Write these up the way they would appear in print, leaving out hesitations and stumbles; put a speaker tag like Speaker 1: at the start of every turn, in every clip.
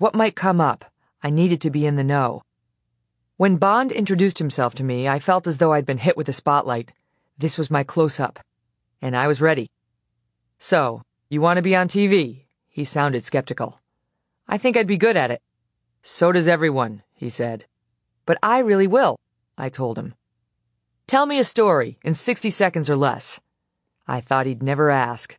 Speaker 1: what might come up. I needed to be in the know. When Bond introduced himself to me, I felt as though I'd been hit with a spotlight. This was my close-up, and I was ready. "So, you want to be on TV?" He sounded skeptical. "I think I'd be good at it." "So does everyone," he said. "But I really will," I told him. "Tell me a story in 60 seconds or less." I thought he'd never ask.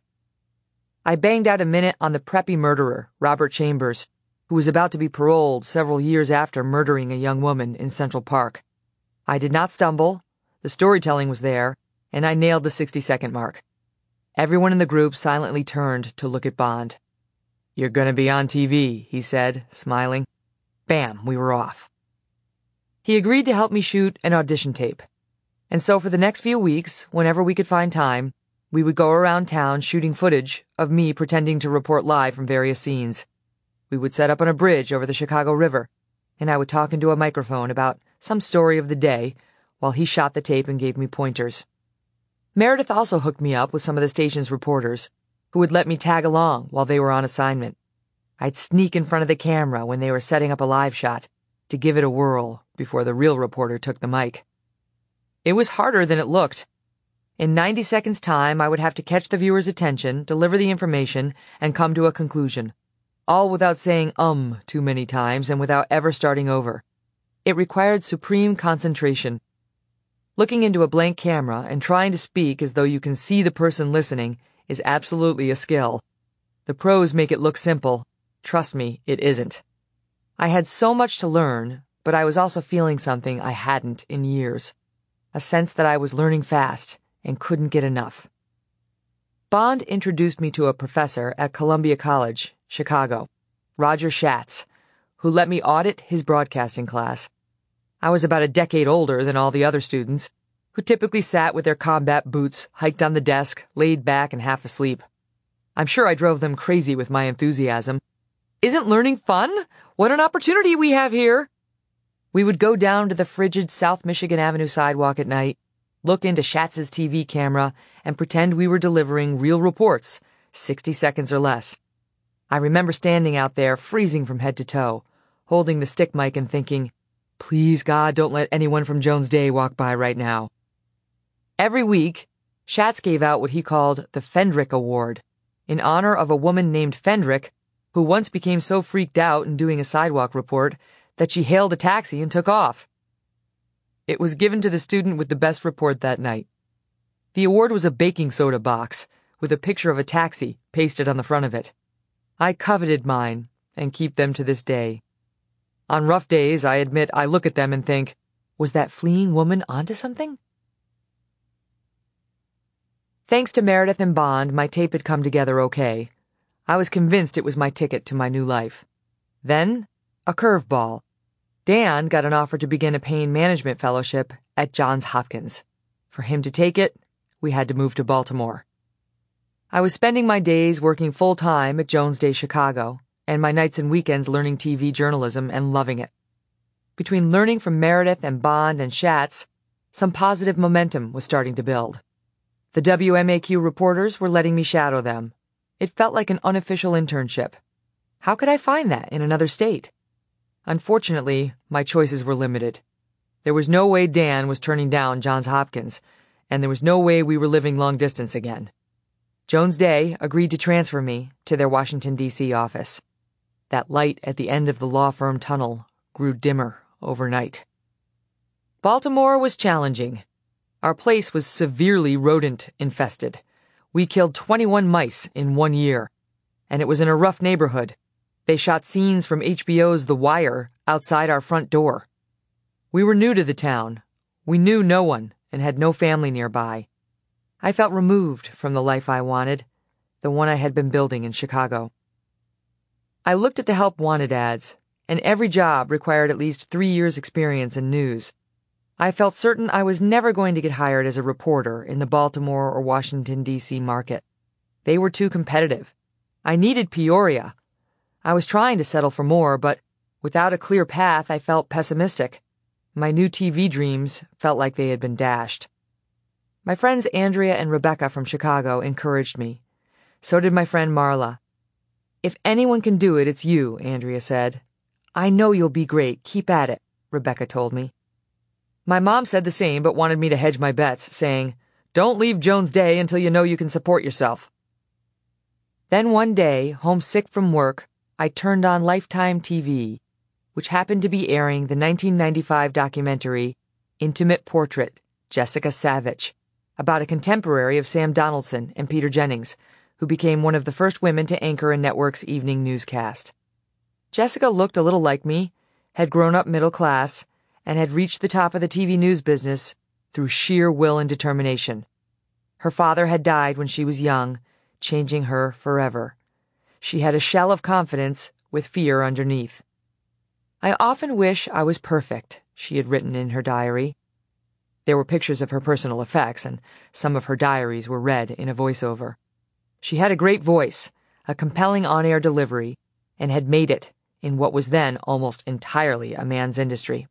Speaker 1: I banged out a minute on the preppy murderer, Robert Chambers, who was about to be paroled several years after murdering a young woman in Central Park. I did not stumble, the storytelling was there, and I nailed the 60-second mark. Everyone in the group silently turned to look at Bond. "You're gonna be on TV," he said, smiling. Bam, we were off. He agreed to help me shoot an audition tape. And so for the next few weeks, whenever we could find time, we would go around town shooting footage of me pretending to report live from various scenes. We would set up on a bridge over the Chicago River, and I would talk into a microphone about some story of the day while he shot the tape and gave me pointers. Meredith also hooked me up with some of the station's reporters, who would let me tag along while they were on assignment. I'd sneak in front of the camera when they were setting up a live shot to give it a whirl before the real reporter took the mic. It was harder than it looked. In 90 seconds' time, I would have to catch the viewer's attention, deliver the information, and come to a conclusion, all without saying too many times and without ever starting over. It required supreme concentration. Looking into a blank camera and trying to speak as though you can see the person listening is absolutely a skill. The pros make it look simple. Trust me, it isn't. I had so much to learn, but I was also feeling something I hadn't in years. A sense that I was learning fast and couldn't get enough. Bond introduced me to a professor at Columbia College, Chicago, Roger Schatz, who let me audit his broadcasting class. I was about a decade older than all the other students, who typically sat with their combat boots hiked on the desk, laid back and half asleep. I'm sure I drove them crazy with my enthusiasm. "Isn't learning fun? What an opportunity we have here!" We would go down to the frigid South Michigan Avenue sidewalk at night, look into Schatz's TV camera, and pretend we were delivering real reports, 60 seconds or less. I remember standing out there, freezing from head to toe, holding the stick mic and thinking, "Please, God, don't let anyone from Jones Day walk by right now." Every week, Schatz gave out what he called the Fendrick Award, in honor of a woman named Fendrick, who once became so freaked out in doing a sidewalk report that she hailed a taxi and took off. It was given to the student with the best report that night. The award was a baking soda box with a picture of a taxi pasted on the front of it. I coveted mine and keep them to this day. On rough days, I admit I look at them and think, was that fleeing woman onto something? Thanks to Meredith and Bond, my tape had come together okay. I was convinced it was my ticket to my new life. Then, a curveball. Dan got an offer to begin a pain management fellowship at Johns Hopkins. For him to take it, we had to move to Baltimore. I was spending my days working full-time at Jones Day Chicago, and my nights and weekends learning TV journalism and loving it. Between learning from Meredith and Bond and Schatz, some positive momentum was starting to build. The WMAQ reporters were letting me shadow them. It felt like an unofficial internship. How could I find that in another state? Unfortunately, my choices were limited. There was no way Dan was turning down Johns Hopkins, and there was no way we were living long distance again. Jones Day agreed to transfer me to their Washington, D.C. office. That light at the end of the law firm tunnel grew dimmer overnight. Baltimore was challenging. Our place was severely rodent-infested. We killed 21 mice in 1 year, and it was in a rough neighborhood. They shot scenes from HBO's The Wire outside our front door. We were new to the town. We knew no one and had no family nearby. I felt removed from the life I wanted, the one I had been building in Chicago. I looked at the help wanted ads, and every job required at least 3 years' experience in news. I felt certain I was never going to get hired as a reporter in the Baltimore or Washington, D.C. market. They were too competitive. I needed Peoria. I was trying to settle for more, but without a clear path, I felt pessimistic. My new TV dreams felt like they had been dashed. My friends Andrea and Rebecca from Chicago encouraged me. So did my friend Marla. "If anyone can do it, it's you," Andrea said. "I know you'll be great. Keep at it," Rebecca told me. My mom said the same, but wanted me to hedge my bets, saying, "Don't leave Jones Day until you know you can support yourself." Then one day, homesick from work, I turned on Lifetime TV, which happened to be airing the 1995 documentary Intimate Portrait, Jessica Savage, about a contemporary of Sam Donaldson and Peter Jennings, who became one of the first women to anchor a network's evening newscast. Jessica looked a little like me, had grown up middle class, and had reached the top of the TV news business through sheer will and determination. Her father had died when she was young, changing her forever. She had a shell of confidence with fear underneath. "I often wish I was perfect," she had written in her diary. There were pictures of her personal effects, and some of her diaries were read in a voiceover. She had a great voice, a compelling on-air delivery, and had made it in what was then almost entirely a man's industry.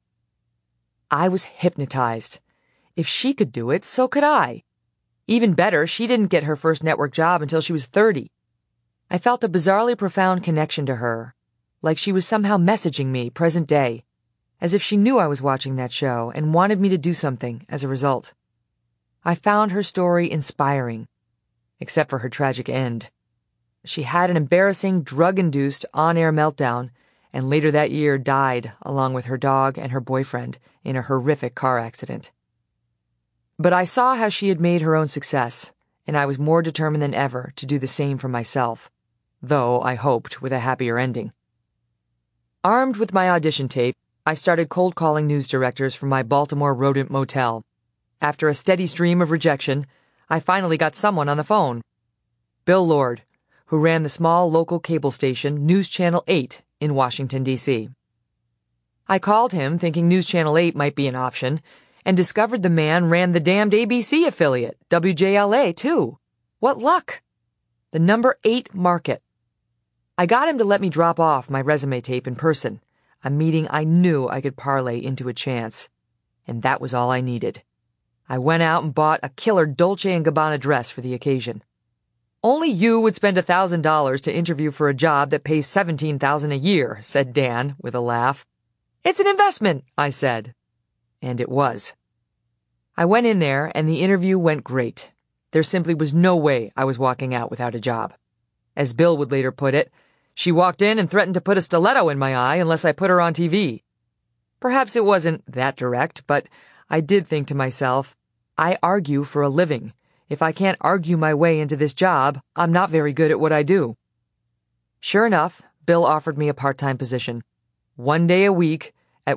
Speaker 1: I was hypnotized. If she could do it, so could I. Even better, she didn't get her first network job until she was 30. I felt a bizarrely profound connection to her, like she was somehow messaging me present day, as if she knew I was watching that show and wanted me to do something as a result. I found her story inspiring, except for her tragic end. She had an embarrassing, drug-induced on-air meltdown, and later that year died along with her dog and her boyfriend in a horrific car accident. But I saw how she had made her own success, and I was more determined than ever to do the same for myself, though I hoped with a happier ending. Armed with my audition tape, I started cold calling news directors from my Baltimore rodent motel. After a steady stream of rejection, I finally got someone on the phone. Bill Lord, who ran the small local cable station News Channel 8 in Washington, D.C. I called him thinking News Channel 8 might be an option, and discovered the man ran the damned ABC affiliate, WJLA, too. What luck! The number 8 market. I got him to let me drop off my resume tape in person, a meeting I knew I could parlay into a chance. And that was all I needed. I went out and bought a killer Dolce & Gabbana dress for the occasion. "Only you would spend $1,000 to interview for a job that pays $17,000 a year," said Dan with a laugh. "It's an investment," I said. And it was. I went in there, and the interview went great. There simply was no way I was walking out without a job. As Bill would later put it, "She walked in and threatened to put a stiletto in my eye unless I put her on TV." Perhaps it wasn't that direct, but I did think to myself, I argue for a living. If I can't argue my way into this job, I'm not very good at what I do. Sure enough, Bill offered me a part-time position. 1 day a week at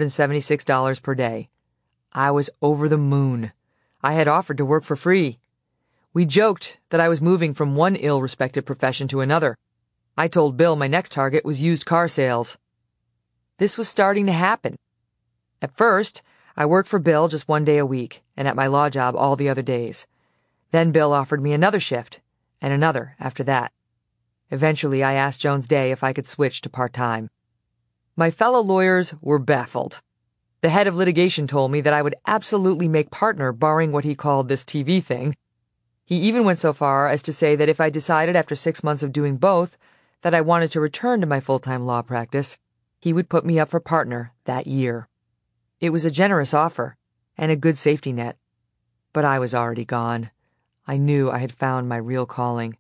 Speaker 1: $176 per day. I was over the moon. I had offered to work for free. We joked that I was moving from one ill-respected profession to another. I told Bill my next target was used car sales. This was starting to happen. At first, I worked for Bill just 1 day a week, and at my law job all the other days. Then Bill offered me another shift, and another after that. Eventually, I asked Jones Day if I could switch to part-time. My fellow lawyers were baffled. The head of litigation told me that I would absolutely make partner barring what he called this TV thing. He even went so far as to say that if I decided after 6 months of doing both that I wanted to return to my full-time law practice, he would put me up for partner that year. It was a generous offer and a good safety net. But I was already gone. I knew I had found my real calling.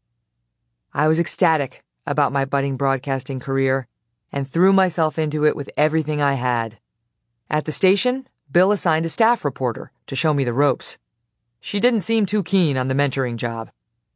Speaker 1: I was ecstatic about my budding broadcasting career and threw myself into it with everything I had. At the station, Bill assigned a staff reporter to show me the ropes. She didn't seem too keen on the mentoring job.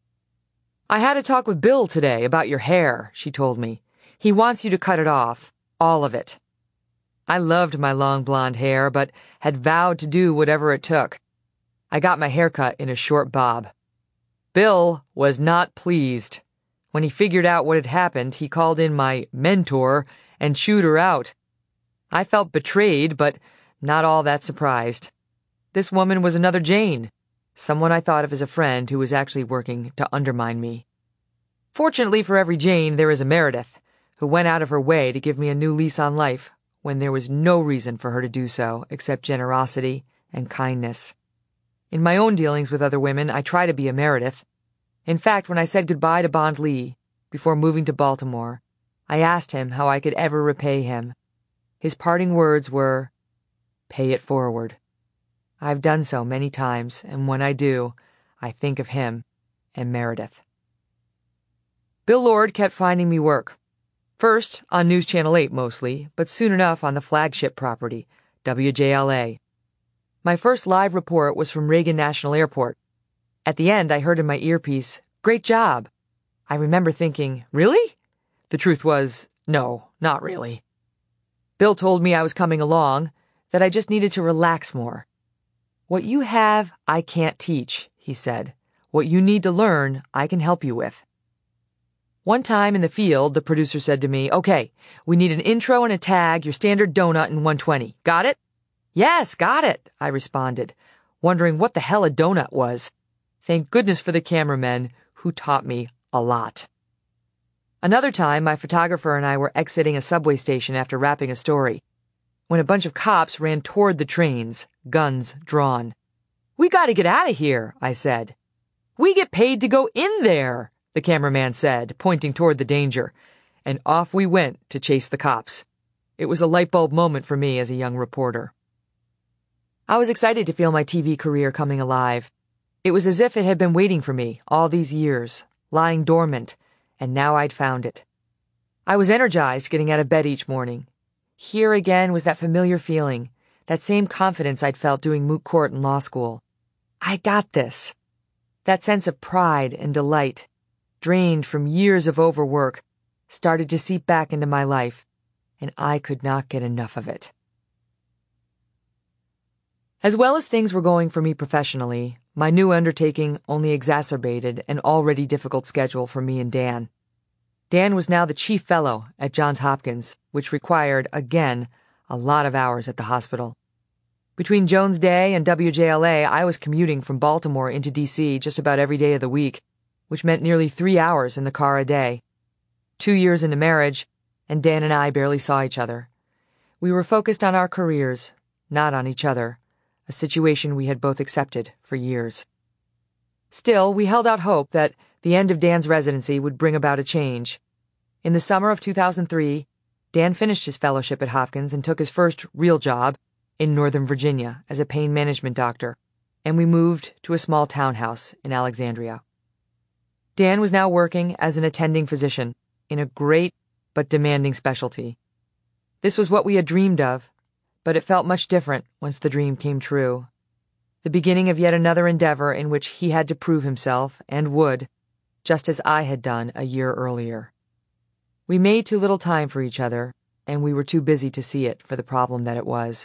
Speaker 1: "I had a talk with Bill today about your hair," she told me. "He wants you to cut it off, all of it." I loved my long blonde hair, but had vowed to do whatever it took. I got my hair cut in a short bob. Bill was not pleased. When he figured out what had happened, he called in my mentor and chewed her out. I felt betrayed, but not all that surprised. This woman was another Jane, someone I thought of as a friend who was actually working to undermine me. Fortunately for every Jane, there is a Meredith, who went out of her way to give me a new lease on life when there was no reason for her to do so except generosity and kindness. In my own dealings with other women, I try to be a Meredith. In fact, when I said goodbye to Bond Lee, before moving to Baltimore, I asked him how I could ever repay him. His parting words were, "Pay it forward." I've done so many times, and when I do, I think of him and Meredith. Bill Lord kept finding me work. First, on News Channel 8 mostly, but soon enough on the flagship property, WJLA. My first live report was from Reagan National Airport. At the end, I heard in my earpiece, "Great job." I remember thinking, "Really?" The truth was, no, not really. Bill told me I was coming along, that I just needed to relax more. "What you have, I can't teach," he said. "What you need to learn, I can help you with." One time in the field, the producer said to me, "Okay, we need an intro and a tag, your standard donut in 120. Got it?" "Yes, got it," I responded, wondering what the hell a donut was. Thank goodness for the cameramen, who taught me a lot. Another time, my photographer and I were exiting a subway station after wrapping a story, when a bunch of cops ran toward the trains, guns drawn. "We gotta get out of here," I said. "We get paid to go in there," the cameraman said, pointing toward the danger, and off we went to chase the cops. It was a light bulb moment for me as a young reporter. I was excited to feel my TV career coming alive. It was as if it had been waiting for me all these years, lying dormant, and now I'd found it. I was energized getting out of bed each morning. Here again was that familiar feeling, that same confidence I'd felt doing moot court in law school. I got this. That sense of pride and delight, drained from years of overwork, started to seep back into my life, and I could not get enough of it. As well as things were going for me professionally, my new undertaking only exacerbated an already difficult schedule for me and Dan. Dan was now the chief fellow at Johns Hopkins, which required, again, a lot of hours at the hospital. Between Jones Day and WJLA, I was commuting from Baltimore into D.C. just about every day of the week, which meant nearly 3 hours in the car a day. 2 years into marriage, and Dan and I barely saw each other. We were focused on our careers, not on each other, a situation we had both accepted for years. Still, we held out hope that the end of Dan's residency would bring about a change. In the summer of 2003, Dan finished his fellowship at Hopkins and took his first real job in Northern Virginia as a pain management doctor, and we moved to a small townhouse in Alexandria. Dan was now working as an attending physician in a great but demanding specialty. This was what we had dreamed of, but it felt much different once the dream came true. The beginning of yet another endeavor in which he had to prove himself, and would, just as I had done a year earlier. We made too little time for each other, and we were too busy to see it for the problem that it was.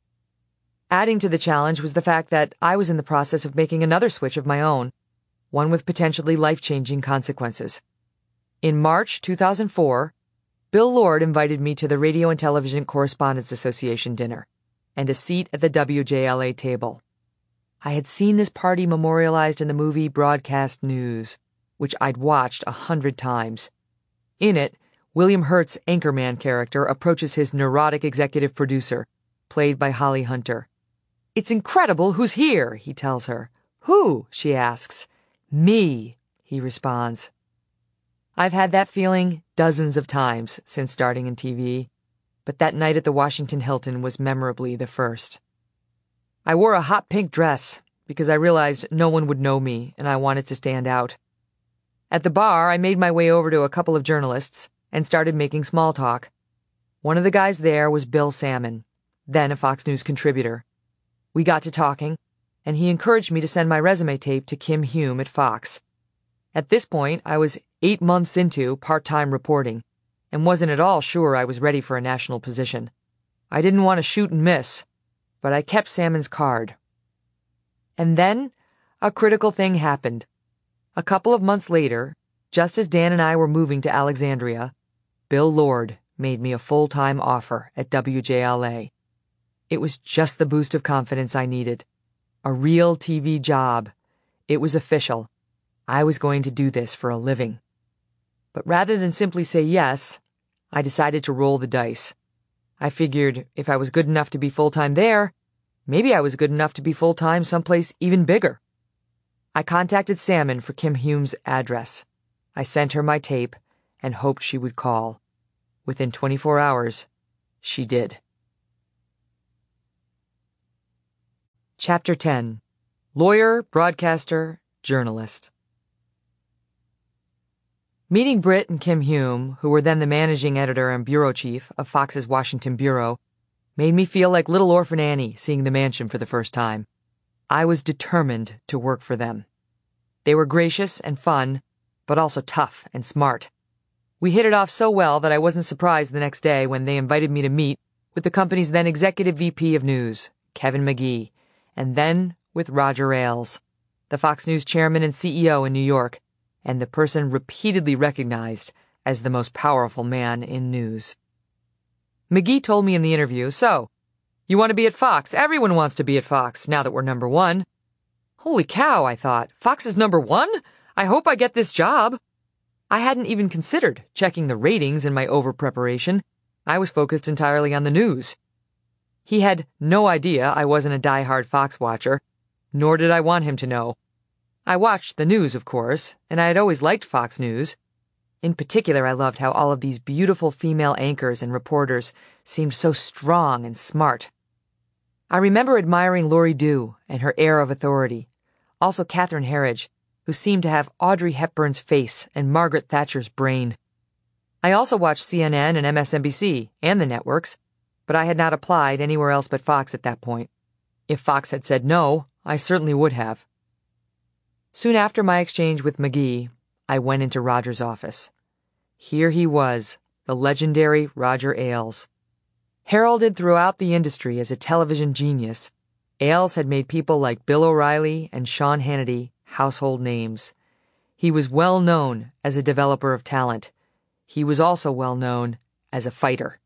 Speaker 1: Adding to the challenge was the fact that I was in the process of making another switch of my own, one with potentially life-changing consequences. In March 2004, Bill Lord invited me to the Radio and Television Correspondents Association dinner, and a seat at the WJLA table. I had seen this party memorialized in the movie Broadcast News, which I'd watched 100 times. In it, William Hurt's anchorman character approaches his neurotic executive producer, played by Holly Hunter. "It's incredible who's here," he tells her. "Who?" she asks. "Me," he responds. I've had that feeling dozens of times since starting in TV, but that night at the Washington Hilton was memorably the first. I wore a hot pink dress because I realized no one would know me and I wanted to stand out. At the bar, I made my way over to a couple of journalists and started making small talk. One of the guys there was Bill Salmon, then a Fox News contributor. We got to talking, and he encouraged me to send my resume tape to Kim Hume at Fox. At this point, I was 8 months into part-time reporting and wasn't at all sure I was ready for a national position. I didn't want to shoot and miss, but I kept Salmon's card. And then, a critical thing happened. A couple of months later, just as Dan and I were moving to Alexandria, Bill Lord made me a full-time offer at WJLA. It was just the boost of confidence I needed. A real TV job. It was official. I was going to do this for a living. But rather than simply say yes, I decided to roll the dice. I figured if I was good enough to be full-time there, maybe I was good enough to be full-time someplace even bigger. I contacted Salmon for Kim Hume's address. I sent her my tape, and hoped she would call. Within 24 hours, she did. Chapter 10. Lawyer, broadcaster, journalist. Meeting Britt and Kim Hume, who were then the managing editor and bureau chief of Fox's Washington bureau, made me feel like little orphan Annie seeing the mansion for the first time. I was determined to work for them. They were gracious and fun, but also tough and smart. We hit it off so well that I wasn't surprised the next day when they invited me to meet with the company's then executive VP of news, Kevin McGee, and then with Roger Ailes, the Fox News chairman and CEO in New York, and the person repeatedly recognized as the most powerful man in news. McGee told me in the interview, "So, you want to be at Fox? Everyone wants to be at Fox, now that we're number one." Holy cow, I thought. Fox is number one? I hope I get this job. I hadn't even considered checking the ratings in my over-preparation. I was focused entirely on the news. He had no idea I wasn't a die-hard Fox watcher, nor did I want him to know. I watched the news, of course, and I had always liked Fox News. In particular, I loved how all of these beautiful female anchors and reporters seemed so strong and smart. I remember admiring Lori Dew and her air of authority, also Catherine Herridge, who seemed to have Audrey Hepburn's face and Margaret Thatcher's brain. I also watched CNN and MSNBC and the networks, but I had not applied anywhere else but Fox at that point. If Fox had said no, I certainly would have. Soon after my exchange with McGee, I went into Roger's office. Here he was, the legendary Roger Ailes. Heralded throughout the industry as a television genius, Ailes had made people like Bill O'Reilly and Sean Hannity household names. He was well known as a developer of talent. He was also well known as a fighter.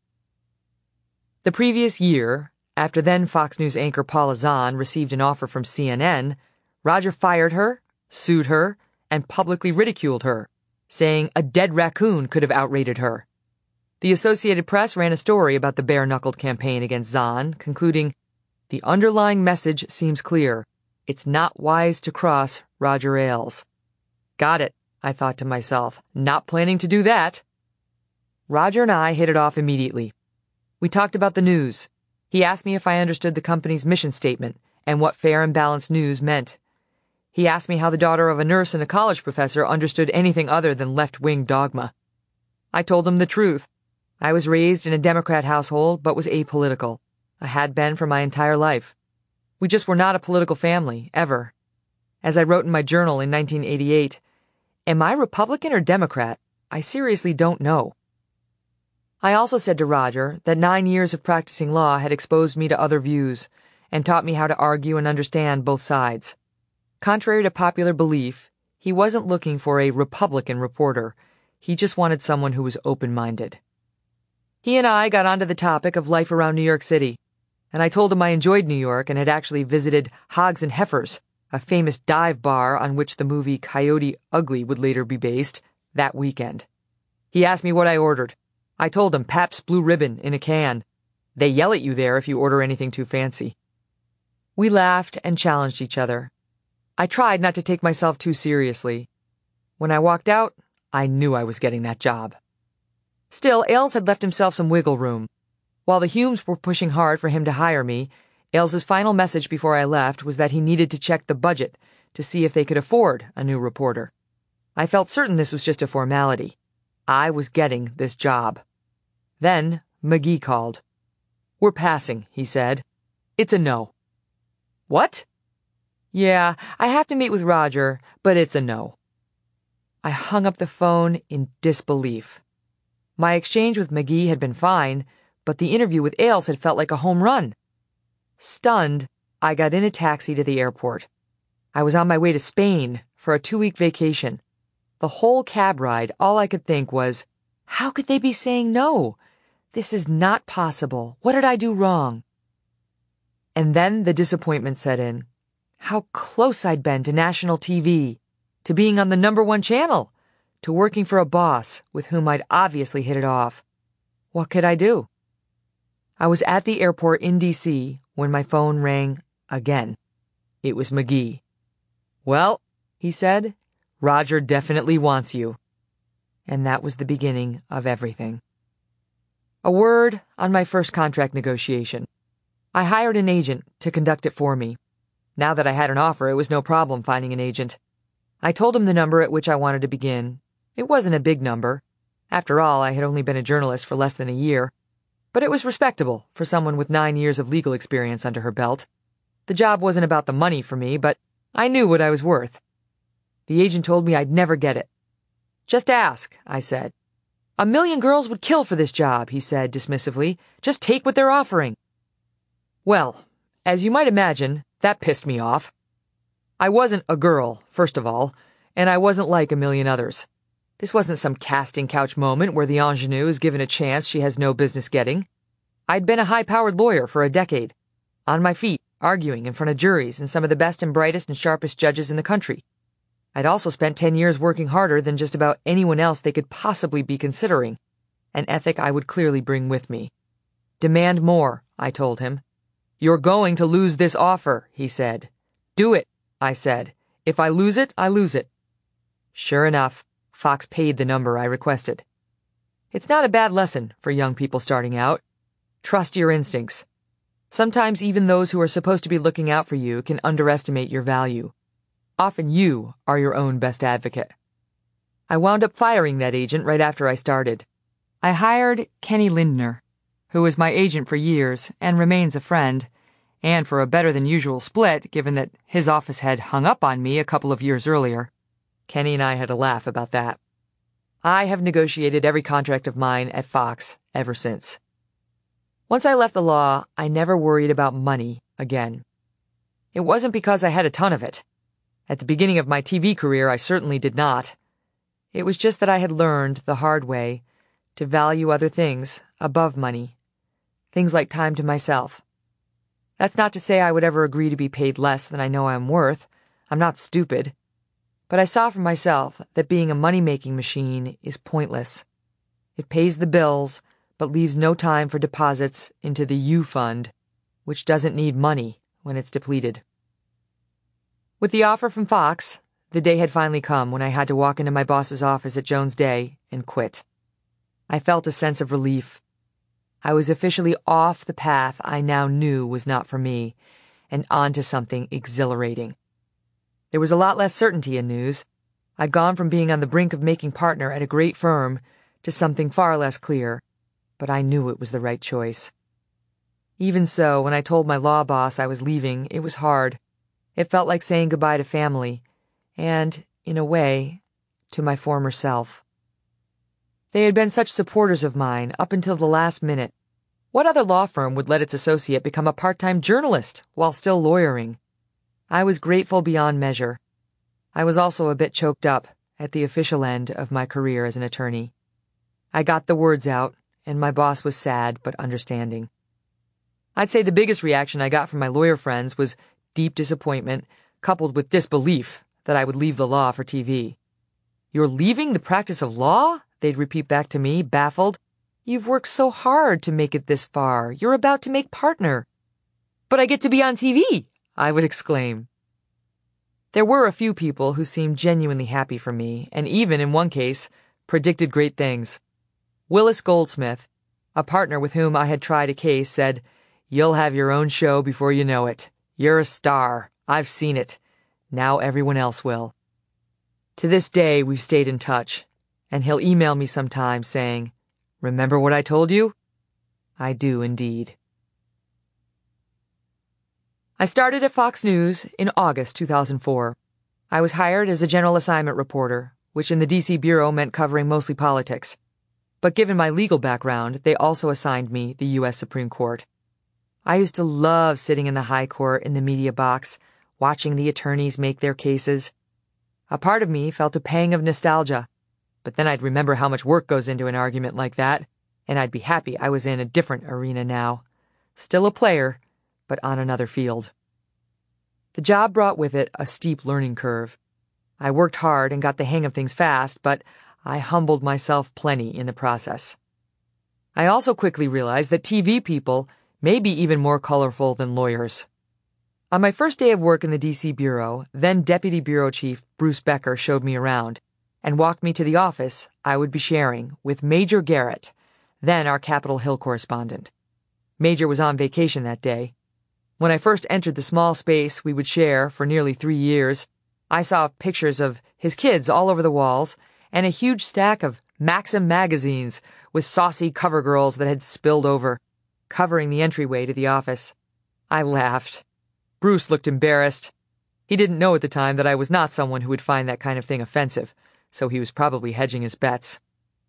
Speaker 1: The previous year, after then Fox News anchor Paula Zahn received an offer from CNN, Roger fired her, sued her, and publicly ridiculed her, saying a dead raccoon could have outrated her. The Associated Press ran a story about the bare-knuckled campaign against Zahn, concluding, "The underlying message seems clear. It's not wise to cross Roger Ailes." Got it, I thought to myself. Not planning to do that. Roger and I hit it off immediately. We talked about the news. He asked me if I understood the company's mission statement and what fair and balanced news meant. He asked me how the daughter of a nurse and a college professor understood anything other than left-wing dogma. I told him the truth. I was raised in a Democrat household, but was apolitical. I had been for my entire life. We just were not a political family, ever. As I wrote in my journal in 1988, "Am I Republican or Democrat? I seriously don't know." I also said to Roger that 9 years of practicing law had exposed me to other views and taught me how to argue and understand both sides. Contrary to popular belief, he wasn't looking for a Republican reporter. He just wanted someone who was open-minded. He and I got onto the topic of life around New York City, and I told him I enjoyed New York and had actually visited Hogs and Heifers, a famous dive bar on which the movie Coyote Ugly would later be based, that weekend. He asked me what I ordered. I told him Pabst Blue Ribbon in a can. They yell at you there if you order anything too fancy. We laughed and challenged each other. I tried not to take myself too seriously. When I walked out, I knew I was getting that job. Still, Ailes had left himself some wiggle room. While the Humes were pushing hard for him to hire me, Ailes' final message before I left was that he needed to check the budget to see if they could afford a new reporter. I felt certain this was just a formality. I was getting this job. Then McGee called. "We're passing," he said. "It's a no." "What?" "Yeah, I have to meet with Roger, but it's a no." I hung up the phone in disbelief. My exchange with McGee had been fine, but the interview with Ailes had felt like a home run. Stunned, I got in a taxi to the airport. I was on my way to Spain for a 2-week vacation. The whole cab ride, all I could think was, how could they be saying no? This is not possible. What did I do wrong? And then the disappointment set in. How close I'd been to national TV, to being on the #1 channel, to working for a boss with whom I'd obviously hit it off. What could I do? I was at the airport in D.C. when my phone rang again. It was McGee. "Well," he said, "Roger definitely wants you." and that was the beginning of everything. A word on my first contract negotiation. I hired an agent to conduct it for me. Now that I had an offer, it was no problem finding an agent. I told him the number at which I wanted to begin. It wasn't a big number. After all, I had only been a journalist for less than a year. But it was respectable for someone with 9 years of legal experience under her belt. The job wasn't about the money for me, but I knew what I was worth. The agent told me I'd never get it. "Just ask," I said. "1 million girls would kill for this job," he said dismissively. "Just take what they're offering." Well, as you might imagine, that pissed me off. I wasn't a girl, first of all, and I wasn't like a million others. This wasn't some casting couch moment where the ingenue is given a chance she has no business getting. I'd been a high-powered lawyer for a decade, on my feet, arguing in front of juries and some of the best and brightest and sharpest judges in the country. I'd also spent 10 years working harder than just about anyone else they could possibly be considering, an ethic I would clearly bring with me. "Demand more," I told him. "You're going to lose this offer," he said. "Do it," I said. "If I lose it, I lose it." Sure enough, Fox paid the number I requested. It's not a bad lesson for young people starting out. Trust your instincts. Sometimes even those who are supposed to be looking out for you can underestimate your value. Often you are your own best advocate. I wound up firing that agent right after I started. I hired Kenny Lindner, who was my agent for years and remains a friend, and for a better-than-usual split given that his office had hung up on me a couple of years earlier. Kenny and I had a laugh about that. I have negotiated every contract of mine at Fox ever since. Once I left the law, I never worried about money again. It wasn't because I had a ton of it. At the beginning of my TV career, I certainly did not. It was just that I had learned the hard way to value other things above money. Things like time to myself. That's not to say I would ever agree to be paid less than I know I'm worth. I'm not stupid. But I saw for myself that being a money-making machine is pointless. It pays the bills, but leaves no time for deposits into the U Fund, which doesn't need money when it's depleted. With the offer from Fox, the day had finally come when I had to walk into my boss's office at Jones Day and quit. I felt a sense of relief. I was officially off the path I now knew was not for me, and onto something exhilarating. There was a lot less certainty in news. I'd gone from being on the brink of making partner at a great firm to something far less clear, but I knew it was the right choice. Even so, when I told my law boss I was leaving, it was hard. It felt like saying goodbye to family, and, in a way, to my former self. They had been such supporters of mine up until the last minute. What other law firm would let its associate become a part-time journalist while still lawyering? I was grateful beyond measure. I was also a bit choked up at the official end of my career as an attorney. I got the words out, and my boss was sad but understanding. I'd say the biggest reaction I got from my lawyer friends was deep disappointment, coupled with disbelief that I would leave the law for TV. "You're leaving the practice of law?" they'd repeat back to me, baffled. "You've worked so hard to make it this far. You're about to make partner." "But I get to be on TV!" I would exclaim. There were a few people who seemed genuinely happy for me, and even, in one case, predicted great things. Willis Goldsmith, a partner with whom I had tried a case, said, "You'll have your own show before you know it. You're a star. I've seen it. Now everyone else will." To this day, we've stayed in touch, and he'll email me sometimes saying, "Remember what I told you?" I do indeed. I started at Fox News in August 2004. I was hired as a general assignment reporter, which in the D.C. bureau meant covering mostly politics. But given my legal background, they also assigned me the U.S. Supreme Court. I used to love sitting in the high court in the media box, watching the attorneys make their cases. A part of me felt a pang of nostalgia, but then I'd remember how much work goes into an argument like that, and I'd be happy I was in a different arena now. Still a player, but on another field. The job brought with it a steep learning curve. I worked hard and got the hang of things fast, but I humbled myself plenty in the process. I also quickly realized that TV people may be even more colorful than lawyers. On my first day of work in the D.C. bureau, then Deputy Bureau Chief Bruce Becker showed me around. and walked me to the office I would be sharing with Major Garrett, then our Capitol Hill correspondent. Major was on vacation that day. When I first entered the small space we would share for nearly 3 years, I saw pictures of his kids all over the walls and a huge stack of Maxim magazines with saucy cover girls that had spilled over, covering the entryway to the office. I laughed. Bruce looked embarrassed. He didn't know at the time that I was not someone who would find that kind of thing offensive, so he was probably hedging his bets.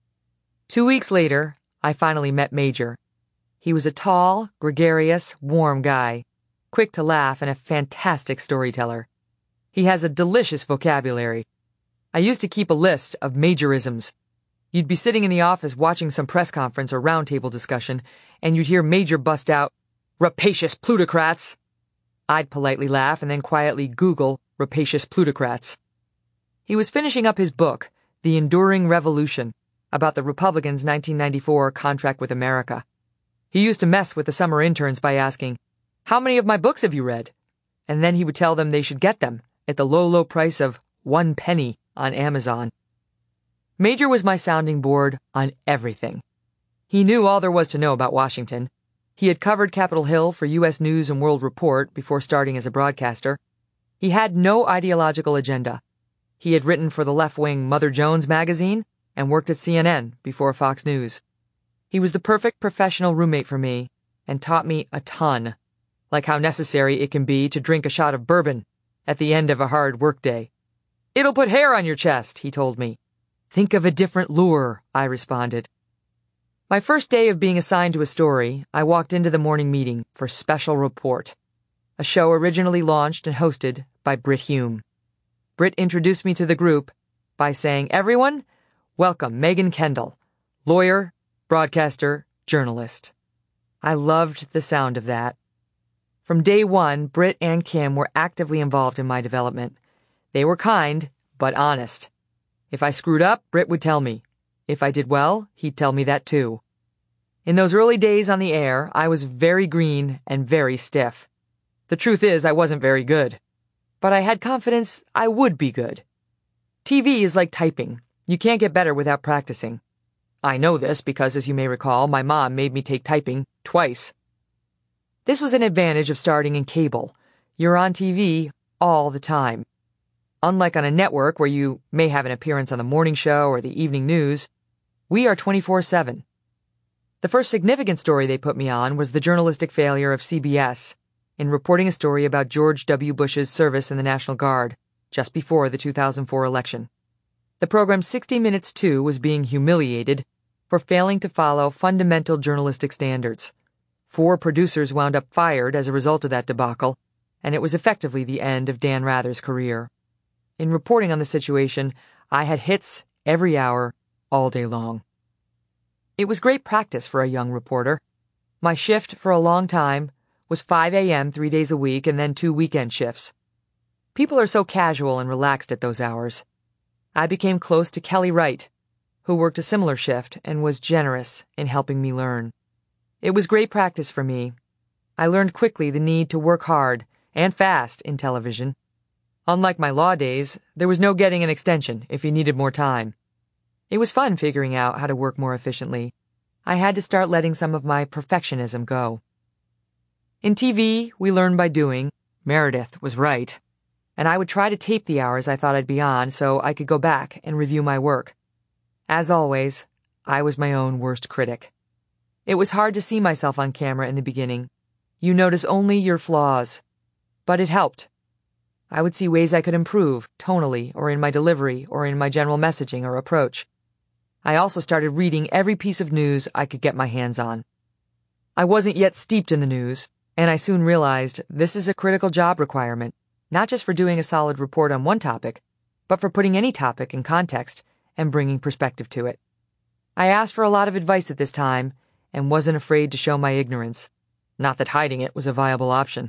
Speaker 1: 2 weeks later, I finally met Major. He was a tall, gregarious, warm guy, quick to laugh and a fantastic storyteller. He has a delicious vocabulary. I used to keep a list of Majorisms. You'd be sitting in the office watching some press conference or roundtable discussion, and you'd hear Major bust out, "Rapacious plutocrats!" I'd politely laugh and then quietly Google rapacious plutocrats. He was finishing up his book, The Enduring Revolution, about the Republicans' 1994 contract with America. He used to mess with the summer interns by asking, "How many of my books have you read?" And then he would tell them they should get them at the low, low price of 1 penny on Amazon. Major was my sounding board on everything. He knew all there was to know about Washington. He had covered Capitol Hill for U.S. News and World Report before starting as a broadcaster. He had no ideological agenda. He had written for the left-wing Mother Jones magazine and worked at CNN before Fox News. He was the perfect professional roommate for me and taught me a ton, like how necessary it can be to drink a shot of bourbon at the end of a hard workday. "It'll put hair on your chest," he told me. "Think of a different lure," I responded. My first day of being assigned to a story, I walked into the morning meeting for Special Report, a show originally launched and hosted by Brit Hume. Brit introduced me to the group by saying, "Everyone, welcome Megan Kendall, lawyer, broadcaster, journalist." I loved the sound of that. From day one, Brit and Kim were actively involved in my development. They were kind, but honest. If I screwed up, Brit would tell me. If I did well, he'd tell me that too. In those early days on the air, I was very green and very stiff. The truth is, I wasn't very good. But I had confidence I would be good. TV is like typing. You can't get better without practicing. I know this because, as you may recall, my mom made me take typing twice. This was an advantage of starting in cable. You're on TV all the time. Unlike on a network where you may have an appearance on the morning show or the evening news, we are 24/7. The first significant story they put me on was the journalistic failure of CBS in reporting a story about George W. Bush's service in the National Guard just before the 2004 election. The program 60 Minutes 2 was being humiliated for failing to follow fundamental journalistic standards. 4 producers wound up fired as a result of that debacle, and it was effectively the end of Dan Rather's career. In reporting on the situation, I had hits every hour, all day long. It was great practice for a young reporter. My shift for a long time was 5 a.m. 3 days a week and then 2 weekend shifts. People are so casual and relaxed at those hours. I became close to Kelly Wright, who worked a similar shift and was generous in helping me learn. It was great practice for me. I learned quickly the need to work hard and fast in television. Unlike my law days, there was no getting an extension if you needed more time. It was fun figuring out how to work more efficiently. I had to start letting some of my perfectionism go. In TV, we learn by doing. Meredith was right. And I would try to tape the hours I thought I'd be on so I could go back and review my work. As always, I was my own worst critic. It was hard to see myself on camera in the beginning. You notice only your flaws. But it helped. I would see ways I could improve, tonally, or in my delivery, or in my general messaging or approach. I also started reading every piece of news I could get my hands on. I wasn't yet steeped in the news, and I soon realized this is a critical job requirement, not just for doing a solid report on one topic, but for putting any topic in context and bringing perspective to it. I asked for a lot of advice at this time and wasn't afraid to show my ignorance. Not that hiding it was a viable option.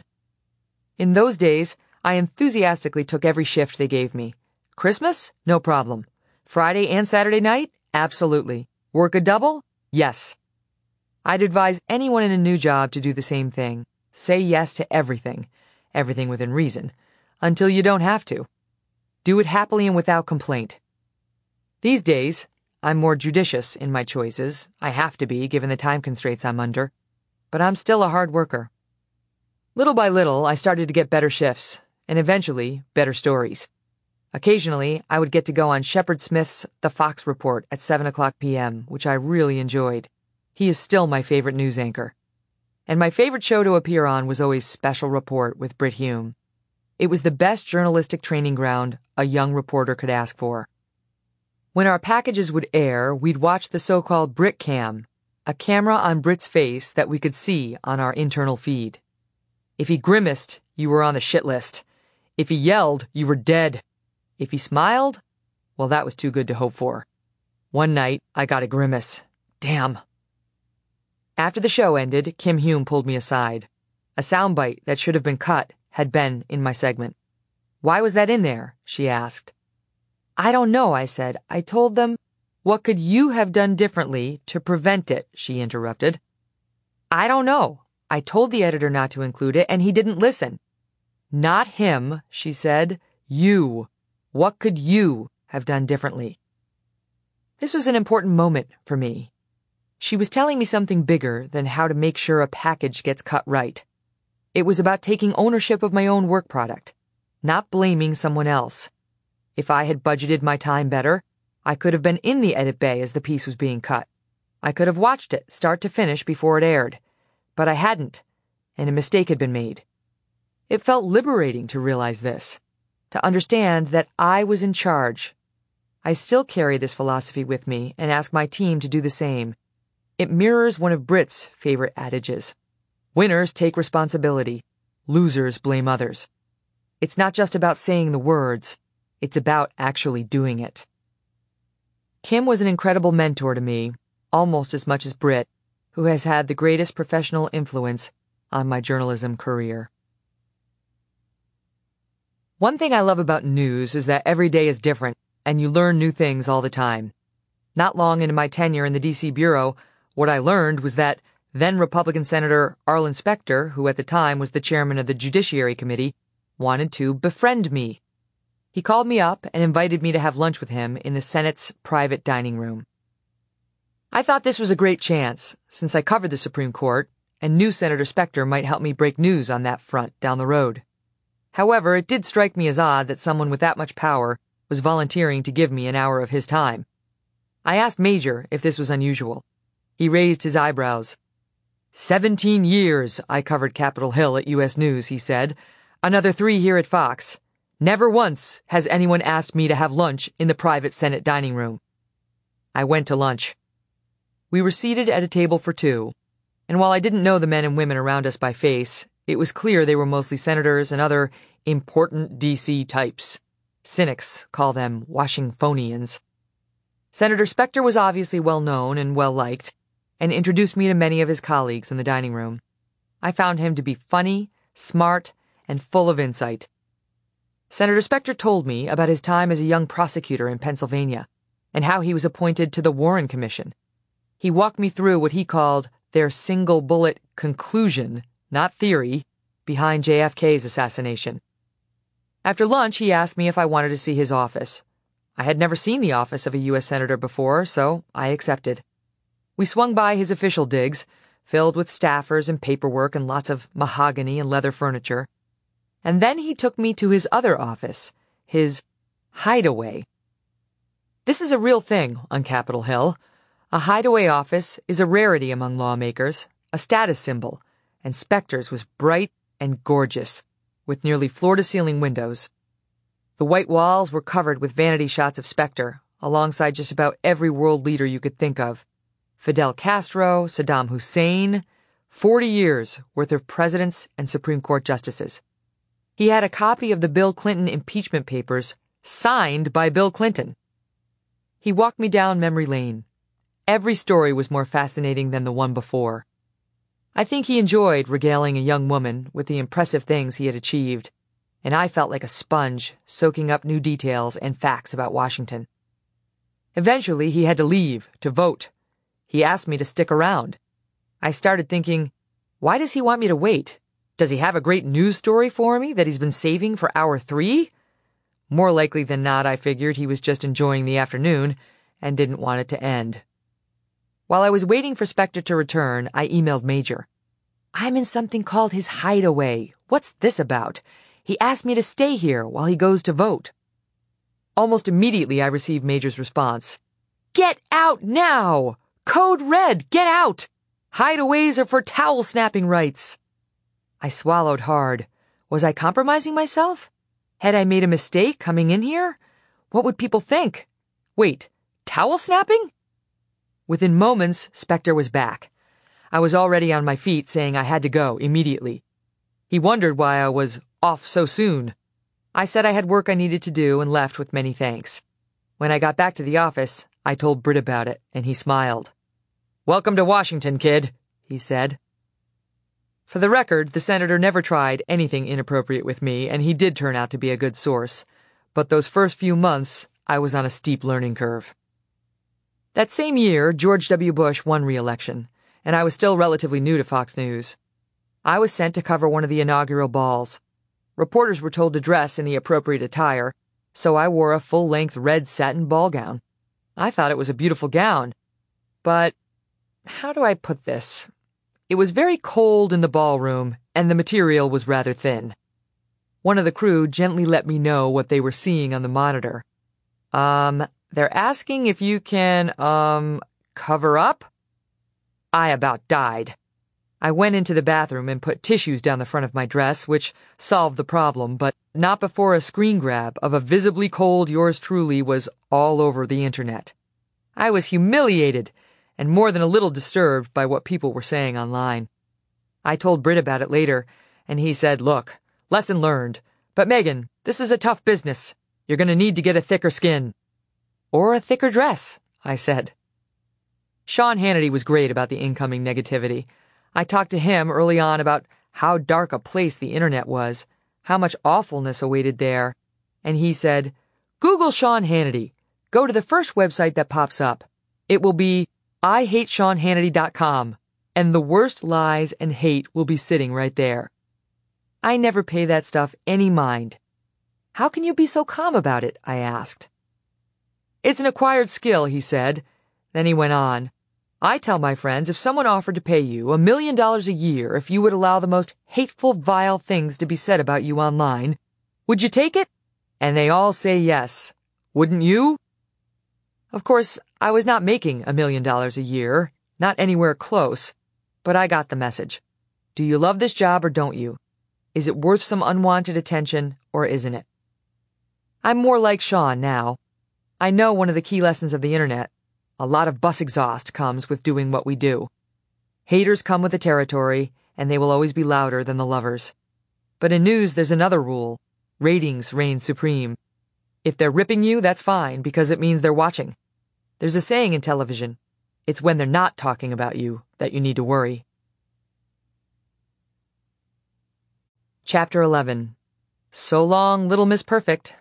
Speaker 1: In those days, I enthusiastically took every shift they gave me. Christmas? No problem. Friday and Saturday night? Absolutely. Work a double? Yes. I'd advise anyone in a new job to do the same thing. Say yes to everything within reason, until you don't have to. Do it happily and without complaint. These days, I'm more judicious in my choices. I have to be, given the time constraints I'm under. But I'm still a hard worker. Little by little, I started to get better shifts, and eventually, better stories. Occasionally, I would get to go on Shepard Smith's The Fox Report at 7:00 p.m., which I really enjoyed. He is still my favorite news anchor. And my favorite show to appear on was always Special Report with Brit Hume. It was the best journalistic training ground a young reporter could ask for. When our packages would air, we'd watch the so-called Brit Cam, a camera on Brit's face that we could see on our internal feed. If he grimaced, you were on the shit list. If he yelled, you were dead. If he smiled, well, that was too good to hope for. One night, I got a grimace. Damn. After the show ended, Kim Hume pulled me aside. A soundbite that should have been cut had been in my segment. "Why was that in there?" she asked. "I don't know," I said. "I told them." "What could you have done differently to prevent it?" she interrupted. "I don't know. I told the editor not to include it, and he didn't listen." "Not him," she said. "You. What could you have done differently?" This was an important moment for me. She was telling me something bigger than how to make sure a package gets cut right. It was about taking ownership of my own work product, not blaming someone else. If I had budgeted my time better, I could have been in the edit bay as the piece was being cut. I could have watched it start to finish before it aired. But I hadn't, and a mistake had been made. It felt liberating to realize this, to understand that I was in charge. I still carry this philosophy with me and ask my team to do the same. It mirrors one of Brit's favorite adages. Winners take responsibility. Losers blame others. It's not just about saying the words. It's about actually doing it. Kim was an incredible mentor to me, almost as much as Brit, who has had the greatest professional influence on my journalism career. One thing I love about news is that every day is different, and you learn new things all the time. Not long into my tenure in the D.C. Bureau, what I learned was that then Republican Senator Arlen Specter, who at the time was the chairman of the Judiciary Committee, wanted to befriend me. He called me up and invited me to have lunch with him in the Senate's private dining room. I thought this was a great chance, since I covered the Supreme Court, and knew Senator Specter might help me break news on that front down the road. However, it did strike me as odd that someone with that much power was volunteering to give me an hour of his time. I asked Major if this was unusual. He raised his eyebrows. 17 years I covered Capitol Hill at U.S. News, he said. Another 3 here at Fox. Never once has anyone asked me to have lunch in the private Senate dining room. I went to lunch. We were seated at a table for 2, and while I didn't know the men and women around us by face, it was clear they were mostly senators and other important D.C. types. Cynics call them Washingtonians. Senator Specter was obviously well known and well liked, and introduced me to many of his colleagues in the dining room. I found him to be funny, smart, and full of insight. Senator Specter told me about his time as a young prosecutor in Pennsylvania, and how he was appointed to the Warren Commission. He walked me through what he called their single-bullet conclusion, not theory, behind JFK's assassination. After lunch, he asked me if I wanted to see his office. I had never seen the office of a U.S. Senator before, so I accepted. We swung by his official digs, filled with staffers and paperwork and lots of mahogany and leather furniture. And then he took me to his other office, his hideaway. This is a real thing on Capitol Hill. A hideaway office is a rarity among lawmakers, a status symbol, and Specter's was bright and gorgeous, with nearly floor-to-ceiling windows. The white walls were covered with vanity shots of Specter, alongside just about every world leader you could think of. Fidel Castro, Saddam Hussein, 40 years worth of presidents and Supreme Court justices. He had a copy of the Bill Clinton impeachment papers signed by Bill Clinton. He walked me down memory lane. Every story was more fascinating than the one before. I think he enjoyed regaling a young woman with the impressive things he had achieved, and I felt like a sponge soaking up new details and facts about Washington. Eventually, he had to leave to vote. He asked me to stick around. I started thinking, why does he want me to wait? Does he have a great news story for me that he's been saving for hour 3? More likely than not, I figured he was just enjoying the afternoon and didn't want it to end. While I was waiting for Spectre to return, I emailed Major. "I'm in something called his hideaway. What's this about? He asked me to stay here while he goes to vote." Almost immediately, I received Major's response. "Get out now! Code Red, get out! Hideaways are for towel snapping rights." I swallowed hard. Was I compromising myself? Had I made a mistake coming in here? What would people think? Wait, towel snapping? Within moments, Spectre was back. I was already on my feet, saying I had to go immediately. He wondered why I was off so soon. I said I had work I needed to do and left with many thanks. When I got back to the office, I told Britt about it, and he smiled. "Welcome to Washington, kid," he said. For the record, the senator never tried anything inappropriate with me, and he did turn out to be a good source. But those first few months, I was on a steep learning curve. That same year, George W. Bush won re-election, and I was still relatively new to Fox News. I was sent to cover one of the inaugural balls. Reporters were told to dress in the appropriate attire, so I wore a full-length red satin ball gown. I thought it was a beautiful gown, but how do I put this? It was very cold in the ballroom, and the material was rather thin. One of the crew gently let me know what they were seeing on the monitor. They're asking if you can, cover up? I about died. I went into the bathroom and put tissues down the front of my dress, which solved the problem, but not before a screen grab of a visibly cold yours truly was all over the internet. I was humiliated and more than a little disturbed by what people were saying online. I told Britt about it later, and he said, "Look, lesson learned. But Megan, this is a tough business. You're going to need to get a thicker skin." "Or a thicker dress," I said. Sean Hannity was great about the incoming negativity. I talked to him early on about how dark a place the internet was, how much awfulness awaited there, and he said, "Google Sean Hannity. Go to the first website that pops up. It will be IHateSeanHannity.com, and the worst lies and hate will be sitting right there." I never pay that stuff any mind. "How can you be so calm about it?" I asked. "It's an acquired skill," he said. Then he went on. "I tell my friends if someone offered to pay you $1 million a year if you would allow the most hateful, vile things to be said about you online, would you take it? And they all say yes. Wouldn't you?" Of course, I was not making $1 million a year, not anywhere close, but I got the message. Do you love this job or don't you? Is it worth some unwanted attention or isn't it? I'm more like Sean now. I know one of the key lessons of the internet. A lot of bus exhaust comes with doing what we do. Haters come with the territory, and they will always be louder than the lovers. But in news, there's another rule. Ratings reign supreme. If they're ripping you, that's fine, because it means they're watching. There's a saying in television. It's when they're not talking about you that you need to worry. Chapter 11. So long, Little Miss Perfect.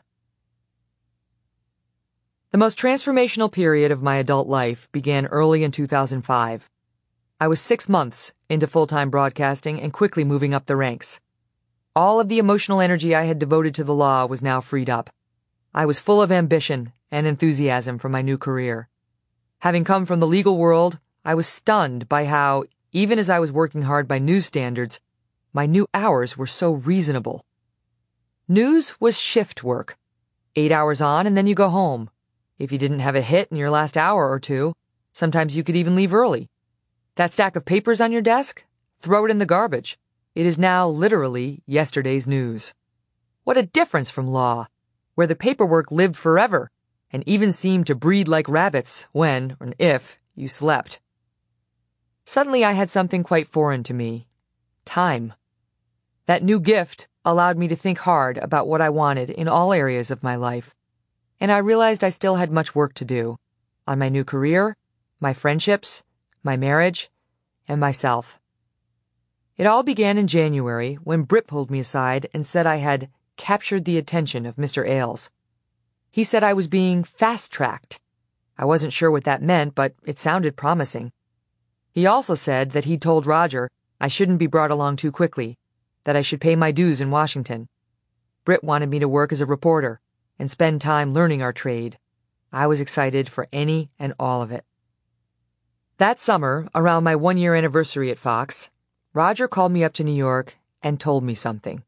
Speaker 1: The most transformational period of my adult life began early in 2005. I was 6 months into full-time broadcasting and quickly moving up the ranks. All of the emotional energy I had devoted to the law was now freed up. I was full of ambition and enthusiasm for my new career. Having come from the legal world, I was stunned by how, even as I was working hard by news standards, my new hours were so reasonable. News was shift work. 8 hours on and then you go home. If you didn't have a hit in your last hour or two, sometimes you could even leave early. That stack of papers on your desk? Throw it in the garbage. It is now literally yesterday's news. What a difference from law, where the paperwork lived forever and even seemed to breed like rabbits when, or if, you slept. Suddenly I had something quite foreign to me. Time. That new gift allowed me to think hard about what I wanted in all areas of my life. And I realized I still had much work to do on my new career, my friendships, my marriage, and myself. It all began in January when Britt pulled me aside and said I had captured the attention of Mr. Ailes. He said I was being fast-tracked. I wasn't sure what that meant, but it sounded promising. He also said that he'd told Roger I shouldn't be brought along too quickly, that I should pay my dues in Washington. Britt wanted me to work as a reporter, and spend time learning our trade. I was excited for any and all of it. That summer, around my 1-year anniversary at Fox, Roger called me up to New York and told me something.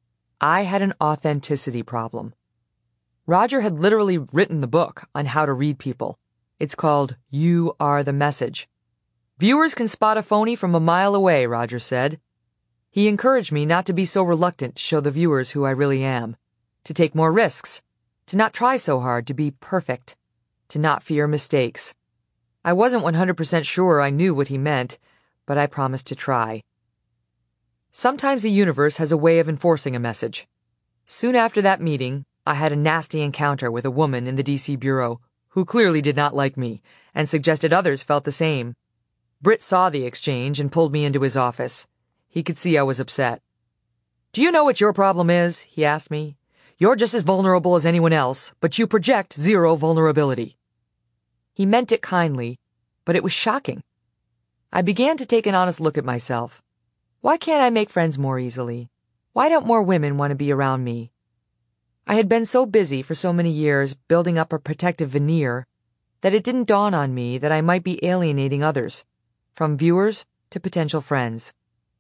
Speaker 1: I had an authenticity problem. Roger had literally written the book on how to read people. It's called You Are the Message. Viewers can spot a phony from a mile away, Roger said. He encouraged me not to be so reluctant to show the viewers who I really am, to take more risks, to not try so hard to be perfect, to not fear mistakes. I wasn't 100% sure I knew what he meant, but I promised to try. Sometimes the universe has a way of enforcing a message. Soon after that meeting, I had a nasty encounter with a woman in the D.C. bureau who clearly did not like me and suggested others felt the same. Britt saw the exchange and pulled me into his office. He could see I was upset. "Do you know what your problem is?" he asked me. "You're just as vulnerable as anyone else, but you project zero vulnerability." He meant it kindly, but it was shocking. I began to take an honest look at myself. Why can't I make friends more easily? Why don't more women want to be around me? I had been so busy for so many years building up a protective veneer that it didn't dawn on me that I might be alienating others, from viewers to potential friends.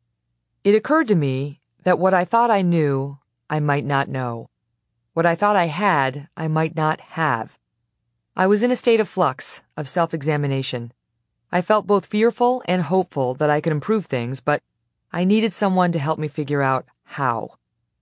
Speaker 1: It occurred to me that what I thought I knew, I might not know. What I thought I had, I might not have. I was in a state of flux, of self-examination. I felt both fearful and hopeful that I could improve things, but I needed someone to help me figure out how.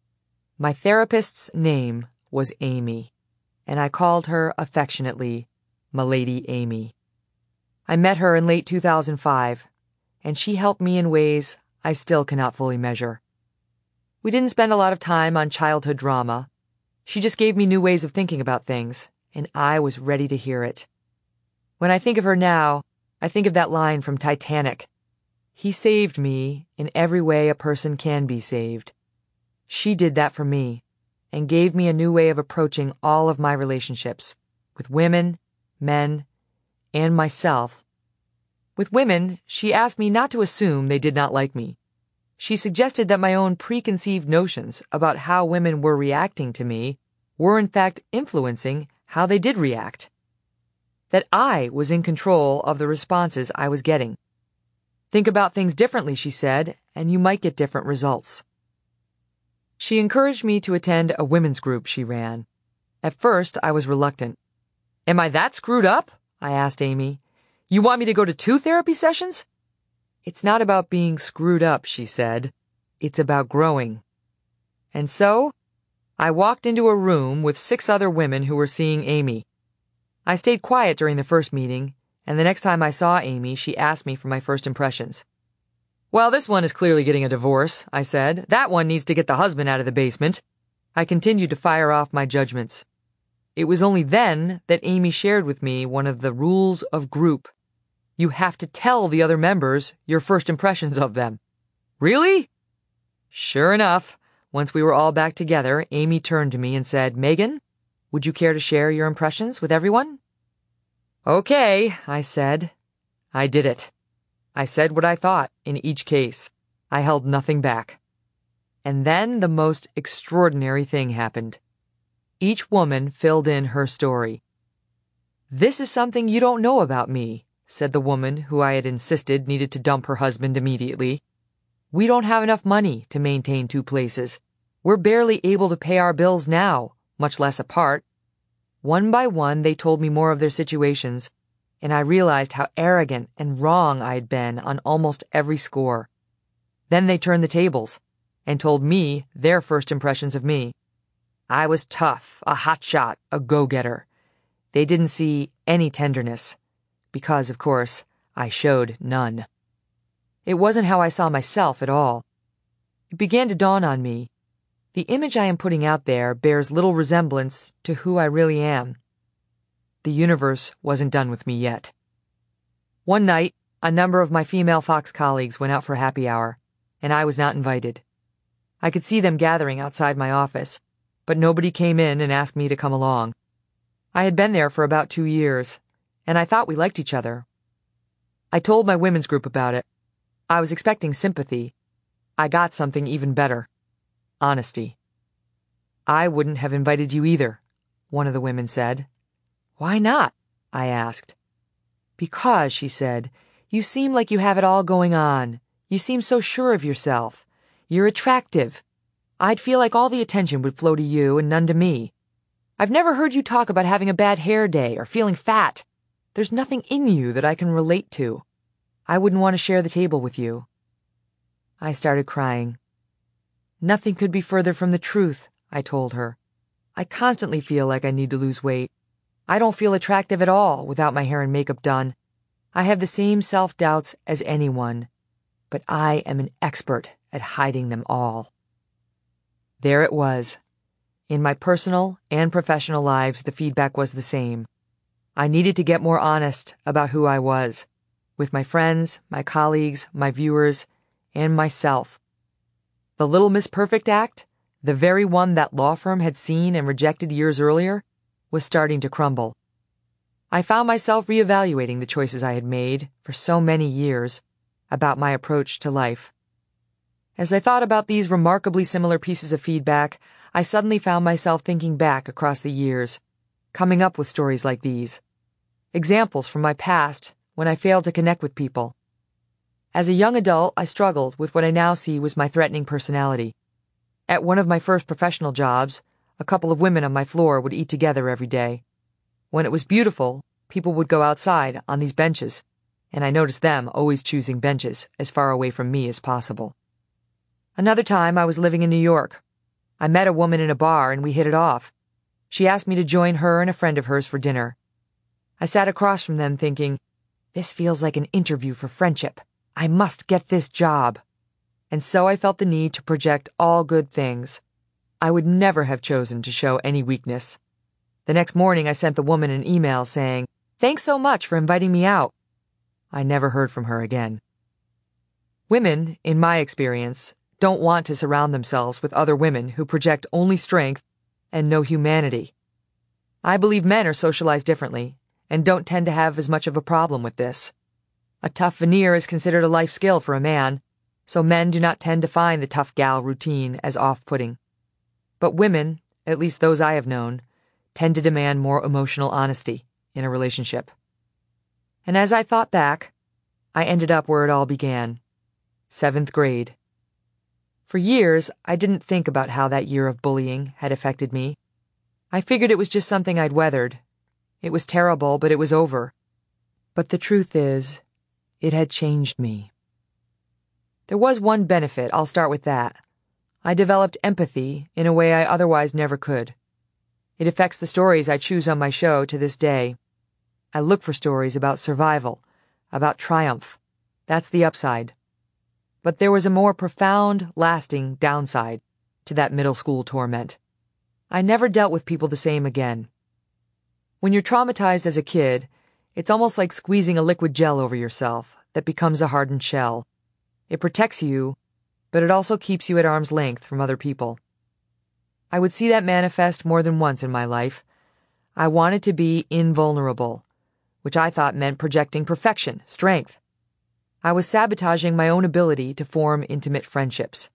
Speaker 1: My therapist's name was Amy, and I called her affectionately M'Lady Amy. I met her in late 2005, and she helped me in ways I still cannot fully measure. We didn't spend a lot of time on childhood drama. She just gave me new ways of thinking about things, and I was ready to hear it. When I think of her now, I think of that line from Titanic. He saved me in every way a person can be saved. She did that for me, and gave me a new way of approaching all of my relationships, with women, men, and myself. With women, she asked me not to assume they did not like me. She suggested that my own preconceived notions about how women were reacting to me were in fact influencing how they did react. That I was in control of the responses I was getting. Think about things differently, she said, and you might get different results. She encouraged me to attend a women's group she ran. At first, I was reluctant. "Am I that screwed up?" I asked Amy. "You want me to go to 2 therapy sessions?" "It's not about being screwed up," she said. "It's about growing." And so, I walked into a room with 6 other women who were seeing Amy. I stayed quiet during the first meeting, and the next time I saw Amy, she asked me for my first impressions. "Well, this one is clearly getting a divorce," I said. "That one needs to get the husband out of the basement." I continued to fire off my judgments. It was only then that Amy shared with me one of the rules of group. You have to tell the other members your first impressions of them. "Really?" Sure enough, once we were all back together, Amy turned to me and said, "Megan, would you care to share your impressions with everyone?" "Okay," I said. I did it. I said what I thought in each case. I held nothing back. And then the most extraordinary thing happened. Each woman filled in her story. "This is something you don't know about me," said the woman who I had insisted needed to dump her husband immediately. "We don't have enough money to maintain 2 places. We're barely able to pay our bills now, much less apart." One by one, they told me more of their situations, and I realized how arrogant and wrong I'd been on almost every score. Then they turned the tables and told me their first impressions of me. I was tough, a hotshot, a go-getter. They didn't see any tenderness, because, of course, I showed none. It wasn't how I saw myself at all. It began to dawn on me. The image I am putting out there bears little resemblance to who I really am. The universe wasn't done with me yet. One night, a number of my female Fox colleagues went out for happy hour, and I was not invited. I could see them gathering outside my office, but nobody came in and asked me to come along. I had been there for about 2 years, and I thought we liked each other. I told my women's group about it. I was expecting sympathy. I got something even better. Honesty. "I wouldn't have invited you either," one of the women said. Why not? I asked. Because, she said, you seem like you have it all going on. You seem so sure of yourself. You're attractive. I'd feel like all the attention would flow to you and none to me. I've never heard you talk about having a bad hair day or feeling fat. There's nothing in you that I can relate to. I wouldn't want to share the table with you. I started crying. Nothing could be further from the truth, I told her. I constantly feel like I need to lose weight. I don't feel attractive at all without my hair and makeup done. I have the same self-doubts as anyone, but I am an expert at hiding them all. There it was. In my personal and professional lives, the feedback was the same. I needed to get more honest about who I was, with my friends, my colleagues, my viewers, and myself. The Little Miss Perfect act, the very one that law firm had seen and rejected years earlier, was starting to crumble. I found myself reevaluating the choices I had made for so many years about my approach to life. As I thought about these remarkably similar pieces of feedback, I suddenly found myself thinking back across the years, coming up with stories like these. Examples from my past when I failed to connect with people. As a young adult, I struggled with what I now see was my threatening personality. At one of my first professional jobs, a couple of women on my floor would eat together every day. When it was beautiful, people would go outside on these benches, and I noticed them always choosing benches as far away from me as possible. Another time, I was living in New York. I met a woman in a bar and we hit it off. She asked me to join her and a friend of hers for dinner. I sat across from them thinking, this feels like an interview for friendship. I must get this job. And so I felt the need to project all good things. I would never have chosen to show any weakness. The next morning I sent the woman an email saying, thanks so much for inviting me out. I never heard from her again. Women, in my experience, don't want to surround themselves with other women who project only strength and no humanity. I believe men are socialized differently and don't tend to have as much of a problem with this. A tough veneer is considered a life skill for a man, so men do not tend to find the tough gal routine as off-putting. But women, at least those I have known, tend to demand more emotional honesty in a relationship. And as I thought back, I ended up where it all began. 7th grade. For years, I didn't think about how that year of bullying had affected me. I figured it was just something I'd weathered. It was terrible, but it was over. But the truth is, it had changed me. There was one benefit, I'll start with that. I developed empathy in a way I otherwise never could. It affects the stories I choose on my show to this day. I look for stories about survival, about triumph. That's the upside. But there was a more profound, lasting downside to that middle school torment. I never dealt with people the same again. When you're traumatized as a kid, it's almost like squeezing a liquid gel over yourself that becomes a hardened shell. It protects you, but it also keeps you at arm's length from other people. I would see that manifest more than once in my life. I wanted to be invulnerable, which I thought meant projecting perfection, strength. I was sabotaging my own ability to form intimate friendships.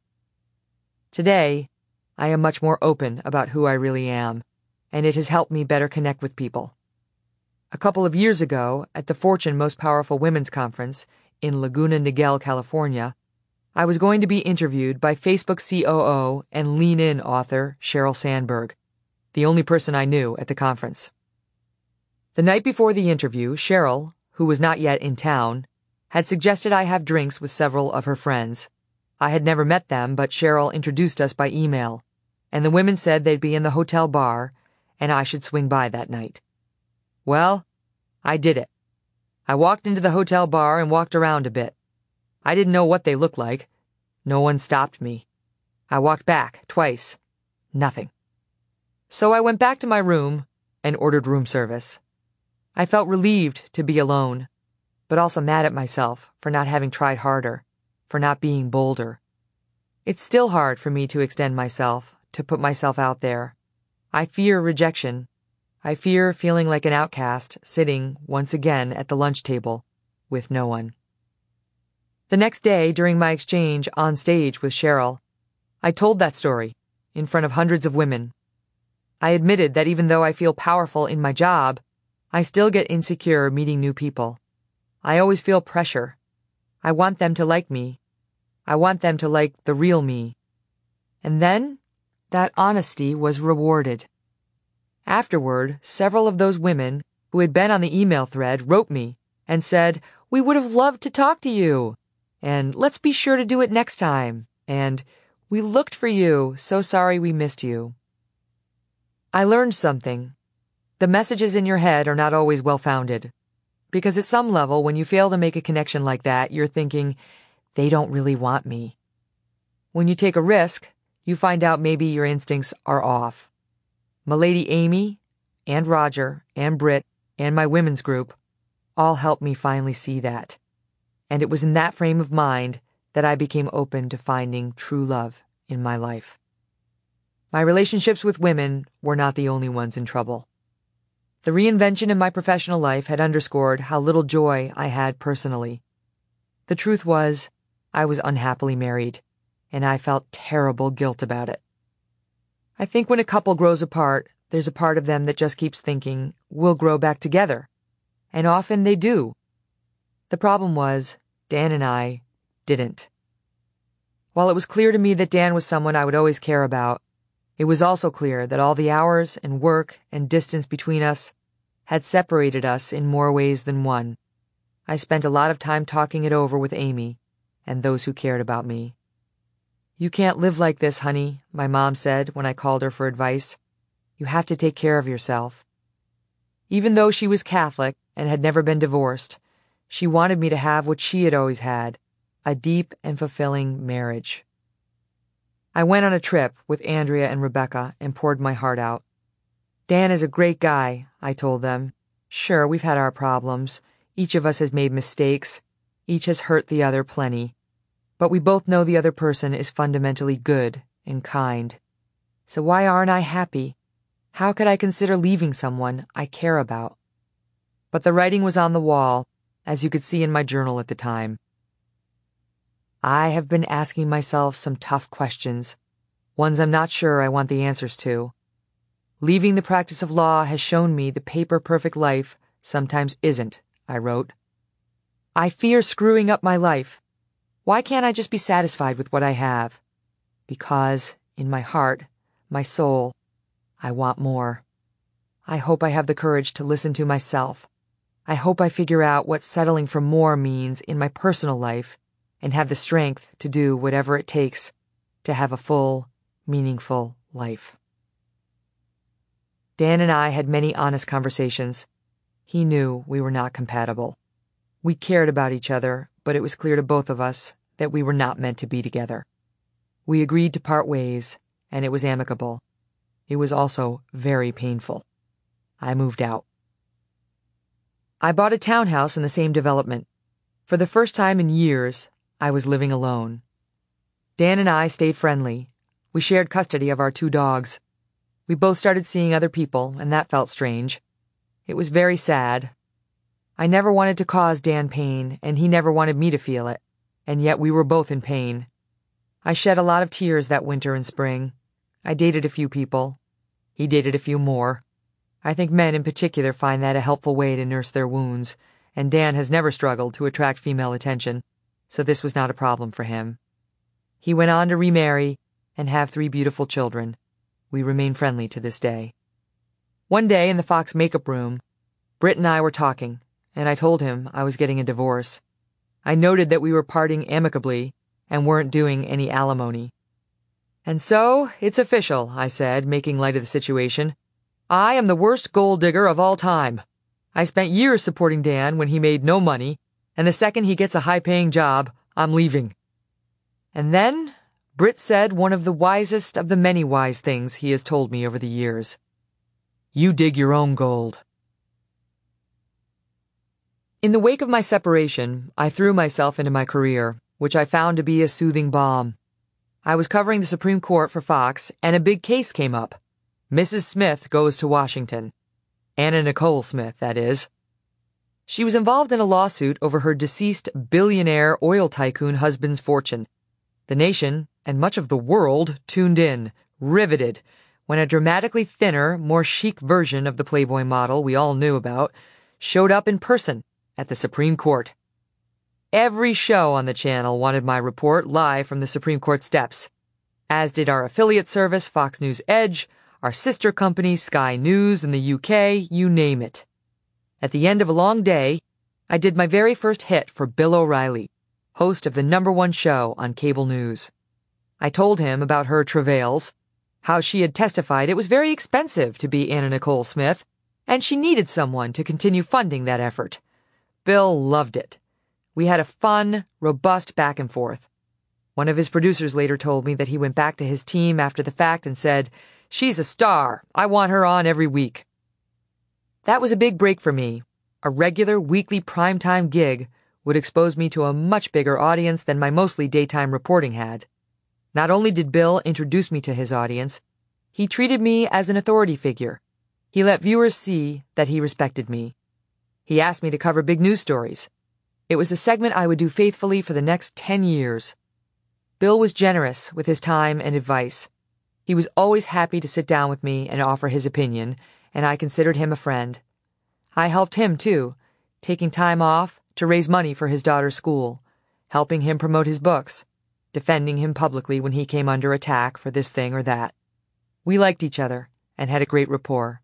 Speaker 1: Today, I am much more open about who I really am, and it has helped me better connect with people. A couple of years ago, at the Fortune Most Powerful Women's Conference in Laguna Niguel, California, I was going to be interviewed by Facebook COO and Lean In author Sheryl Sandberg, the only person I knew at the conference. The night before the interview, Sheryl, who was not yet in town, had suggested I have drinks with several of her friends. I had never met them, but Sheryl introduced us by email, and the women said they'd be in the hotel bar, and I should swing by that night. Well, I did it. I walked into the hotel bar and walked around a bit. I didn't know what they looked like. No one stopped me. I walked back twice. Nothing. So I went back to my room and ordered room service. I felt relieved to be alone, but also mad at myself for not having tried harder, for not being bolder. It's still hard for me to extend myself, to put myself out there. I fear rejection. I fear feeling like an outcast, sitting, once again, at the lunch table, with no one. The next day, during my exchange on stage with Sheryl, I told that story in front of hundreds of women. I admitted that even though I feel powerful in my job, I still get insecure meeting new people. I always feel pressure. I want them to like me. I want them to like the real me. And then, that honesty was rewarded. Afterward, several of those women who had been on the email thread wrote me and said, "We would have loved to talk to you," and "Let's be sure to do it next time," and "We looked for you, so sorry we missed you." I learned something. The messages in your head are not always well-founded. Because at some level, when you fail to make a connection like that, you're thinking, they don't really want me. When you take a risk, you find out maybe your instincts are off. M'Lady Amy, and Roger, and Britt, and my women's group all helped me finally see that. And it was in that frame of mind that I became open to finding true love in my life. My relationships with women were not the only ones in trouble. The reinvention in my professional life had underscored how little joy I had personally. The truth was, I was unhappily married, and I felt terrible guilt about it. I think when a couple grows apart, there's a part of them that just keeps thinking, we'll grow back together. And often they do. The problem was, Dan and I didn't. While it was clear to me that Dan was someone I would always care about, it was also clear that all the hours and work and distance between us had separated us in more ways than one. I spent a lot of time talking it over with Amy and those who cared about me. "You can't live like this, honey," my mom said when I called her for advice. "You have to take care of yourself." Even though she was Catholic and had never been divorced, she wanted me to have what she had always had, a deep and fulfilling marriage. I went on a trip with Andrea and Rebecca and poured my heart out. "Dan is a great guy," I told them. "Sure, we've had our problems. Each of us has made mistakes. Each has hurt the other plenty. But we both know the other person is fundamentally good and kind. So why aren't I happy? How could I consider leaving someone I care about?" But the writing was on the wall, as you could see in my journal at the time. I have been asking myself some tough questions, ones I'm not sure I want the answers to. Leaving the practice of law has shown me the paper-perfect life sometimes isn't, I wrote. I fear screwing up my life. Why can't I just be satisfied with what I have? Because, in my heart, my soul, I want more. I hope I have the courage to listen to myself. I hope I figure out what settling for more means in my personal life and have the strength to do whatever it takes to have a full, meaningful life. Dan and I had many honest conversations. He knew we were not compatible. We cared about each other, but it was clear to both of us that we were not meant to be together. We agreed to part ways, and it was amicable. It was also very painful. I moved out. I bought a townhouse in the same development. For the first time in years, I was living alone. Dan and I stayed friendly. We shared custody of our 2 dogs. We both started seeing other people, and that felt strange. It was very sad. I never wanted to cause Dan pain, and he never wanted me to feel it, and yet we were both in pain. I shed a lot of tears that winter and spring. I dated a few people. He dated a few more. I think men in particular find that a helpful way to nurse their wounds, and Dan has never struggled to attract female attention, so this was not a problem for him. He went on to remarry and have 3 beautiful children. We remain friendly to this day. One day in the Fox makeup room, Britt and I were talking, and I told him I was getting a divorce. I noted that we were parting amicably and weren't doing any alimony. "And so, it's official," I said, making light of the situation. "I am the worst gold digger of all time. I spent years supporting Dan when he made no money, and the second he gets a high-paying job, I'm leaving." And then, Britt said one of the wisest of the many wise things he has told me over the years. "You dig your own gold." In the wake of my separation, I threw myself into my career, which I found to be a soothing balm. I was covering the Supreme Court for Fox, and a big case came up. Mrs. Smith goes to Washington. Anna Nicole Smith, that is. She was involved in a lawsuit over her deceased billionaire oil tycoon husband's fortune. The nation, and much of the world, tuned in, riveted, when a dramatically thinner, more chic version of the Playboy model we all knew about showed up in person at the Supreme Court. Every show on the channel wanted my report live from the Supreme Court steps, as did our affiliate service, Fox News Edge, our sister company, Sky News in the UK, you name it. At the end of a long day, I did my very first hit for Bill O'Reilly, host of the #1 show on cable news. I told him about her travails, how she had testified it was very expensive to be Anna Nicole Smith, and she needed someone to continue funding that effort. Bill loved it. We had a fun, robust back and forth. One of his producers later told me that he went back to his team after the fact and said, "She's a star. I want her on every week." That was a big break for me. A regular weekly primetime gig would expose me to a much bigger audience than my mostly daytime reporting had. Not only did Bill introduce me to his audience, he treated me as an authority figure. He let viewers see that he respected me. He asked me to cover big news stories. It was a segment I would do faithfully for the next 10 years. Bill was generous with his time and advice. He was always happy to sit down with me and offer his opinion, and I considered him a friend. I helped him, too, taking time off to raise money for his daughter's school, helping him promote his books, defending him publicly when he came under attack for this thing or that. We liked each other and had a great rapport.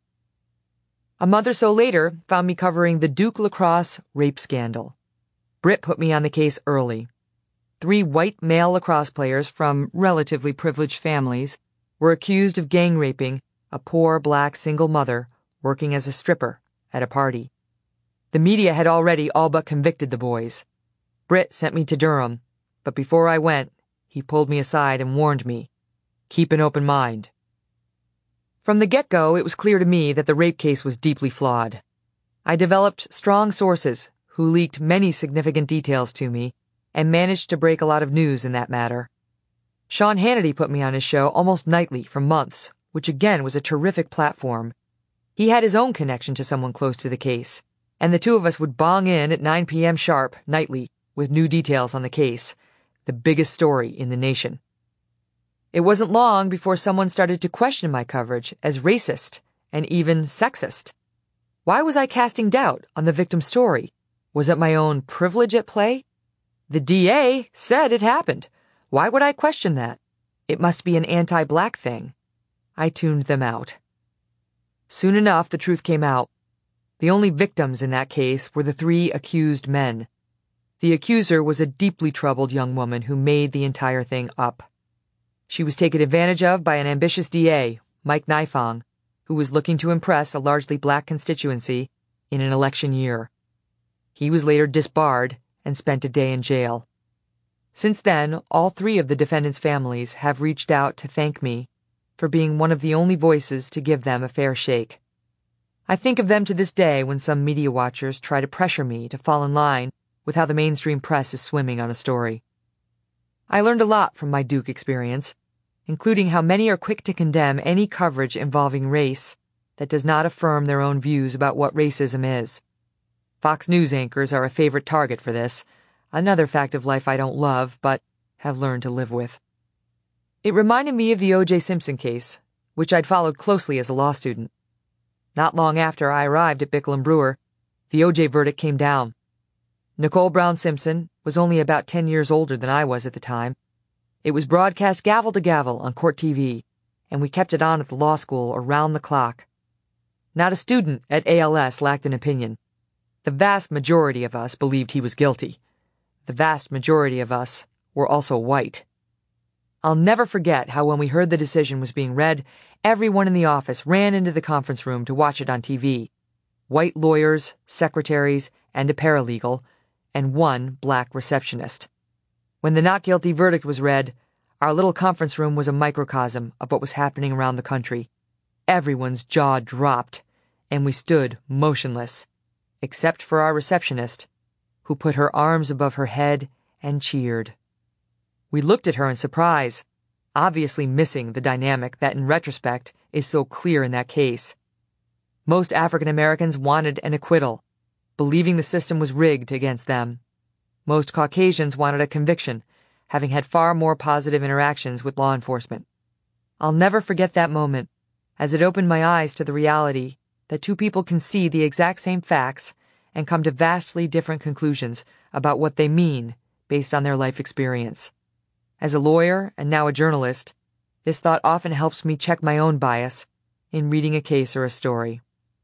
Speaker 1: A month or so later found me covering the Duke lacrosse rape scandal. Britt put me on the case early. 3 white male lacrosse players from relatively privileged families were accused of gang raping a poor black single mother working as a stripper at a party. The media had already all but convicted the boys. Britt sent me to Durham, but before I went, he pulled me aside and warned me, "Keep an open mind." From the get-go, it was clear to me that the rape case was deeply flawed. I developed strong sources who leaked many significant details to me and managed to break a lot of news in that matter. Sean Hannity put me on his show almost nightly for months, which again was a terrific platform. He had his own connection to someone close to the case, and the two of us would bong in at 9 p.m. sharp nightly with new details on the case, the biggest story in the nation. It wasn't long before someone started to question my coverage as racist and even sexist. Why was I casting doubt on the victim's story? Was it my own privilege at play? The DA said it happened. Why would I question that? It must be an anti-black thing. I tuned them out. Soon enough, the truth came out. The only victims in that case were the 3 accused men. The accuser was a deeply troubled young woman who made the entire thing up. She was taken advantage of by an ambitious DA, Mike Nifong, who was looking to impress a largely black constituency in an election year. He was later disbarred and spent a day in jail. Since then, all 3 of the defendants' families have reached out to thank me for being one of the only voices to give them a fair shake. I think of them to this day when some media watchers try to pressure me to fall in line with how the mainstream press is swimming on a story. I learned a lot from my Duke experience, including how many are quick to condemn any coverage involving race that does not affirm their own views about what racism is. Fox News anchors are a favorite target for this, another fact of life I don't love, but have learned to live with. It reminded me of the O.J. Simpson case, which I'd followed closely as a law student. Not long after I arrived at Bickel and Brewer, the O.J. verdict came down. Nicole Brown Simpson was only about 10 years older than I was at the time. It was broadcast gavel to gavel on court TV, and we kept it on at the law school around the clock. Not a student at ALS lacked an opinion. The vast majority of us believed he was guilty. The vast majority of us were also white. I'll never forget how when we heard the decision was being read, everyone in the office ran into the conference room to watch it on TV. White lawyers, secretaries, and a paralegal, and 1 black receptionist. When the not guilty verdict was read, our little conference room was a microcosm of what was happening around the country. Everyone's jaw dropped, and we stood motionless, except for our receptionist, who put her arms above her head and cheered. We looked at her in surprise, obviously missing the dynamic that in retrospect is so clear in that case. Most African Americans wanted an acquittal, believing the system was rigged against them. Most Caucasians wanted a conviction, having had far more positive interactions with law enforcement. I'll never forget that moment, as it opened my eyes to the reality that two people can see the exact same facts and come to vastly different conclusions about what they mean based on their life experience. As a lawyer and now a journalist, this thought often helps me check my own bias in reading a case or a story.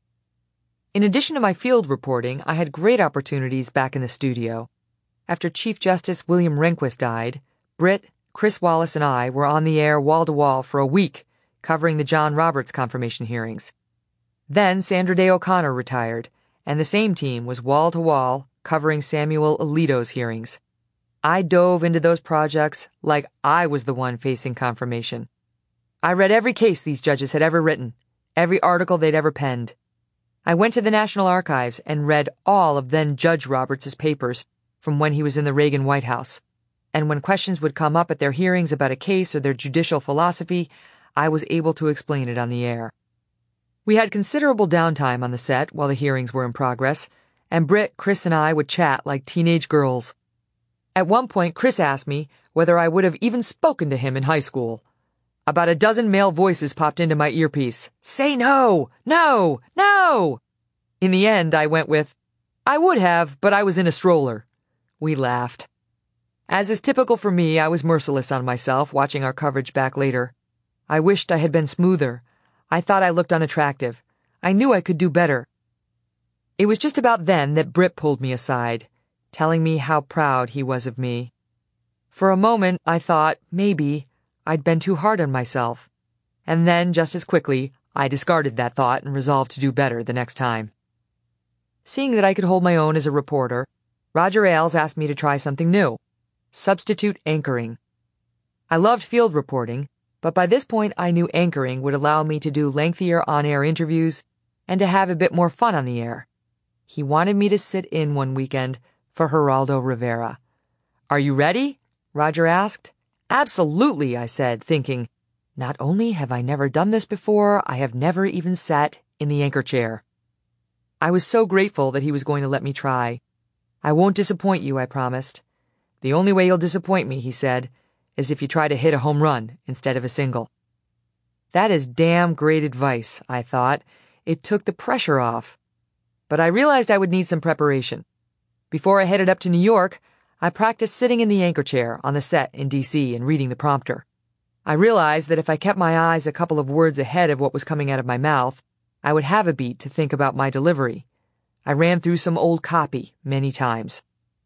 Speaker 1: In addition to my field reporting, I had great opportunities back in the studio. After Chief Justice William Rehnquist died, Britt, Chris Wallace, and I were on the air wall-to-wall for a week, covering the John Roberts confirmation hearings. Then Sandra Day O'Connor retired, and the same team was wall-to-wall, covering Samuel Alito's hearings. I dove into those projects like I was the one facing confirmation. I read every case these judges had ever written, every article they'd ever penned. I went to the National Archives and read all of then Judge Roberts' papers from when he was in the Reagan White House. And when questions would come up at their hearings about a case or their judicial philosophy, I was able to explain it on the air. We had considerable downtime on the set while the hearings were in progress, and Britt, Chris, and I would chat like teenage girls. At one point, Chris asked me whether I would have even spoken to him in high school. About a dozen male voices popped into my earpiece. Say no! No! No! In the end, I went with, I would have, but I was in a stroller. We laughed. As is typical for me, I was merciless on myself watching our coverage back later. I wished I had been smoother. I thought I looked unattractive. I knew I could do better. It was just about then that Britt pulled me aside, telling me how proud he was of me. For a moment, I thought, maybe, I'd been too hard on myself. And then, just as quickly, I discarded that thought and resolved to do better the next time. Seeing that I could hold my own as a reporter, Roger Ailes asked me to try something new. Substitute anchoring. I loved field reporting, but by this point I knew anchoring would allow me to do lengthier on-air interviews and to have a bit more fun on the air. He wanted me to sit in one weekend for Geraldo Rivera. Are you ready? Roger asked. Absolutely, I said, thinking, not only have I never done this before, I have never even sat in the anchor chair. I was so grateful that he was going to let me try. I won't disappoint you, I promised. The only way you'll disappoint me, he said, is if you try to hit a home run instead of a single. That is damn great advice, I thought. It took the pressure off. But I realized I would need some preparation. Before I headed up to New York, I practiced sitting in the anchor chair on the set in D.C. and reading the prompter. I realized that if I kept my eyes a couple of words ahead of what was coming out of my mouth, I would have a beat to think about my delivery. I ran through some old copy many times.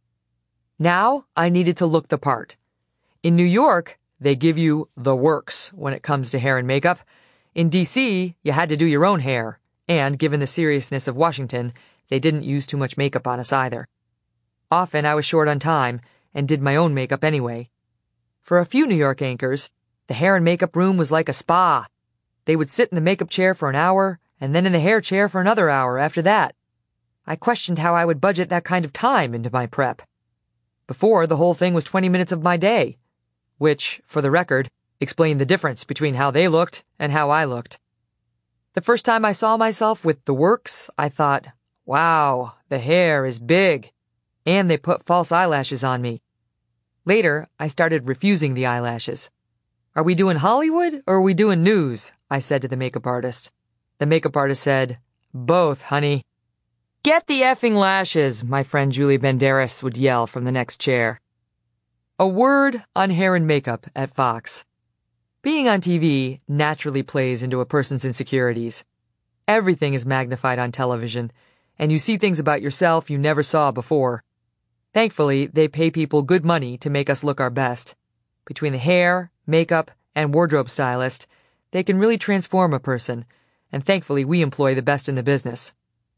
Speaker 1: Now I needed to look the part. In New York, they give you the works when it comes to hair and makeup. In D.C., you had to do your own hair, and given the seriousness of Washington, they didn't use too much makeup on us either. Often I was short on time and did my own makeup anyway. For a few New York anchors, the hair and makeup room was like a spa. They would sit in the makeup chair for an hour and then in the hair chair for another hour after that. I questioned how I would budget that kind of time into my prep. Before, the whole thing was 20 minutes of my day, which, for the record, explained the difference between how they looked and how I looked. The first time I saw myself with the works, I thought, wow, the hair is big. And they put false eyelashes on me. Later, I started refusing the eyelashes. Are we doing Hollywood or are we doing news? I said to the makeup artist. The makeup artist said, both, honey. Get the effing lashes, my friend Julie Banderas would yell from the next chair. A word on hair and makeup at Fox. Being on TV naturally plays into a person's insecurities. Everything is magnified on television, and you see things about yourself you never saw before. Thankfully, they pay people good money to make us look our best. Between the hair, makeup, and wardrobe stylist, they can really transform a person, and thankfully we employ the best in the business.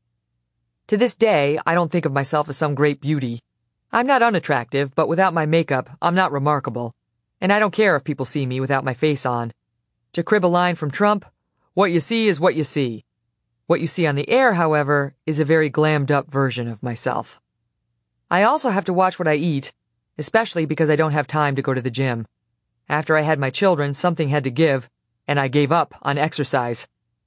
Speaker 1: To this day, I don't think of myself as some great beauty. I'm not unattractive, but without my makeup, I'm not remarkable. And I don't care if people see me without my face on. To crib a line from Trump, what you see is what you see. What you see on the air, however, is a very glammed up version of myself. I also have to watch what I eat, especially because I don't have time to go to the gym. After I had my children, something had to give, and I gave up on exercise.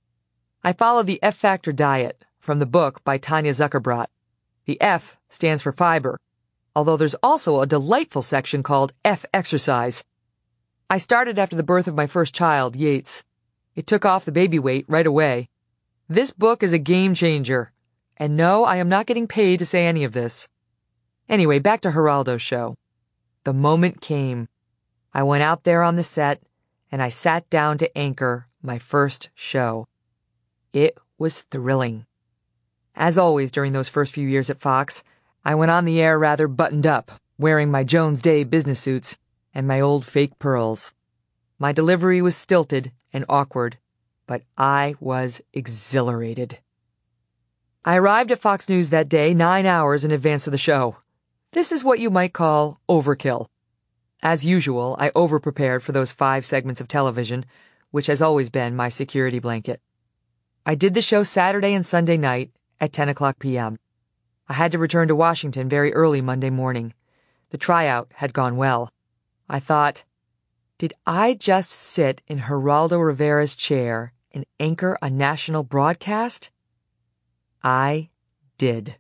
Speaker 1: I follow the F Factor diet from the book by Tanya Zuckerbrot. The F stands for fiber, although there's also a delightful section called F Exercise. I started after the birth of my first child, Yates. It took off the baby weight right away. This book is a game changer. And no, I am not getting paid to say any of this. Anyway, back to Geraldo's show. The moment came. I went out there on the set, and I sat down to anchor my first show. It was thrilling. As always during those first few years at Fox, I went on the air rather buttoned up, wearing my Jones Day business suits and my old fake pearls. My delivery was stilted and awkward, but I was exhilarated. I arrived at Fox News that day 9 hours in advance of the show. This is what you might call overkill. As usual, I overprepared for those 5 segments of television, which has always been my security blanket. I did the show Saturday and Sunday night at 10 o'clock p.m. I had to return to Washington very early Monday morning. The tryout had gone well. I thought, did I just sit in Geraldo Rivera's chair and anchor a national broadcast? I did.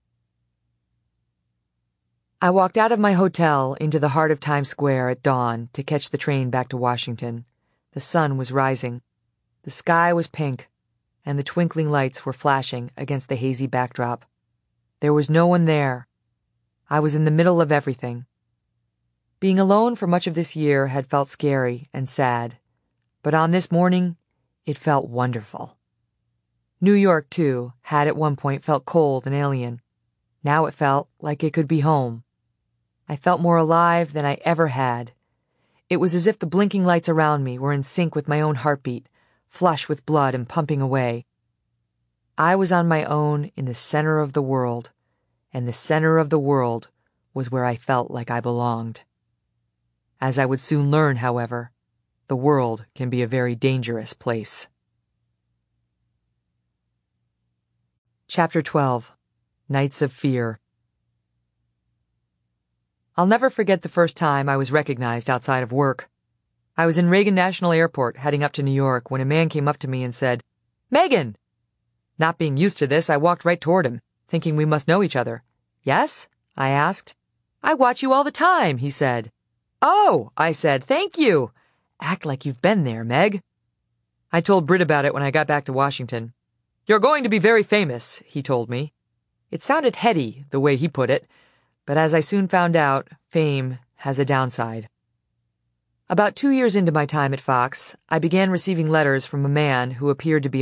Speaker 1: I walked out of my hotel into the heart of Times Square at dawn to catch the train back to Washington. The sun was rising. The sky was pink, and the twinkling lights were flashing against the hazy backdrop. There was no one there. I was in the middle of everything. Being alone for much of this year had felt scary and sad, but on this morning, it felt wonderful. New York, too, had at one point felt cold and alien. Now it felt like it could be home. I felt more alive than I ever had. It was as if the blinking lights around me were in sync with my own heartbeat, flush with blood and pumping away. I was on my own in the center of the world, and the center of the world was where I felt like I belonged. As I would soon learn, however, the world can be a very dangerous place. Chapter 12. Nights of Fear. I'll never forget the first time I was recognized outside of work. I was in Reagan National Airport heading up to New York when a man came up to me and said, "Megan!" Not being used to this, I walked right toward him, thinking we must know each other. "Yes?" I asked. "I watch you all the time," he said. "Oh," I said, "thank you. Act like you've been there, Meg." I told Britt about it when I got back to Washington. "You're going to be very famous," he told me. It sounded heady, the way he put it, but as I soon found out, fame has a downside. About 2 years into my time at Fox, I began receiving letters from a man who appeared to be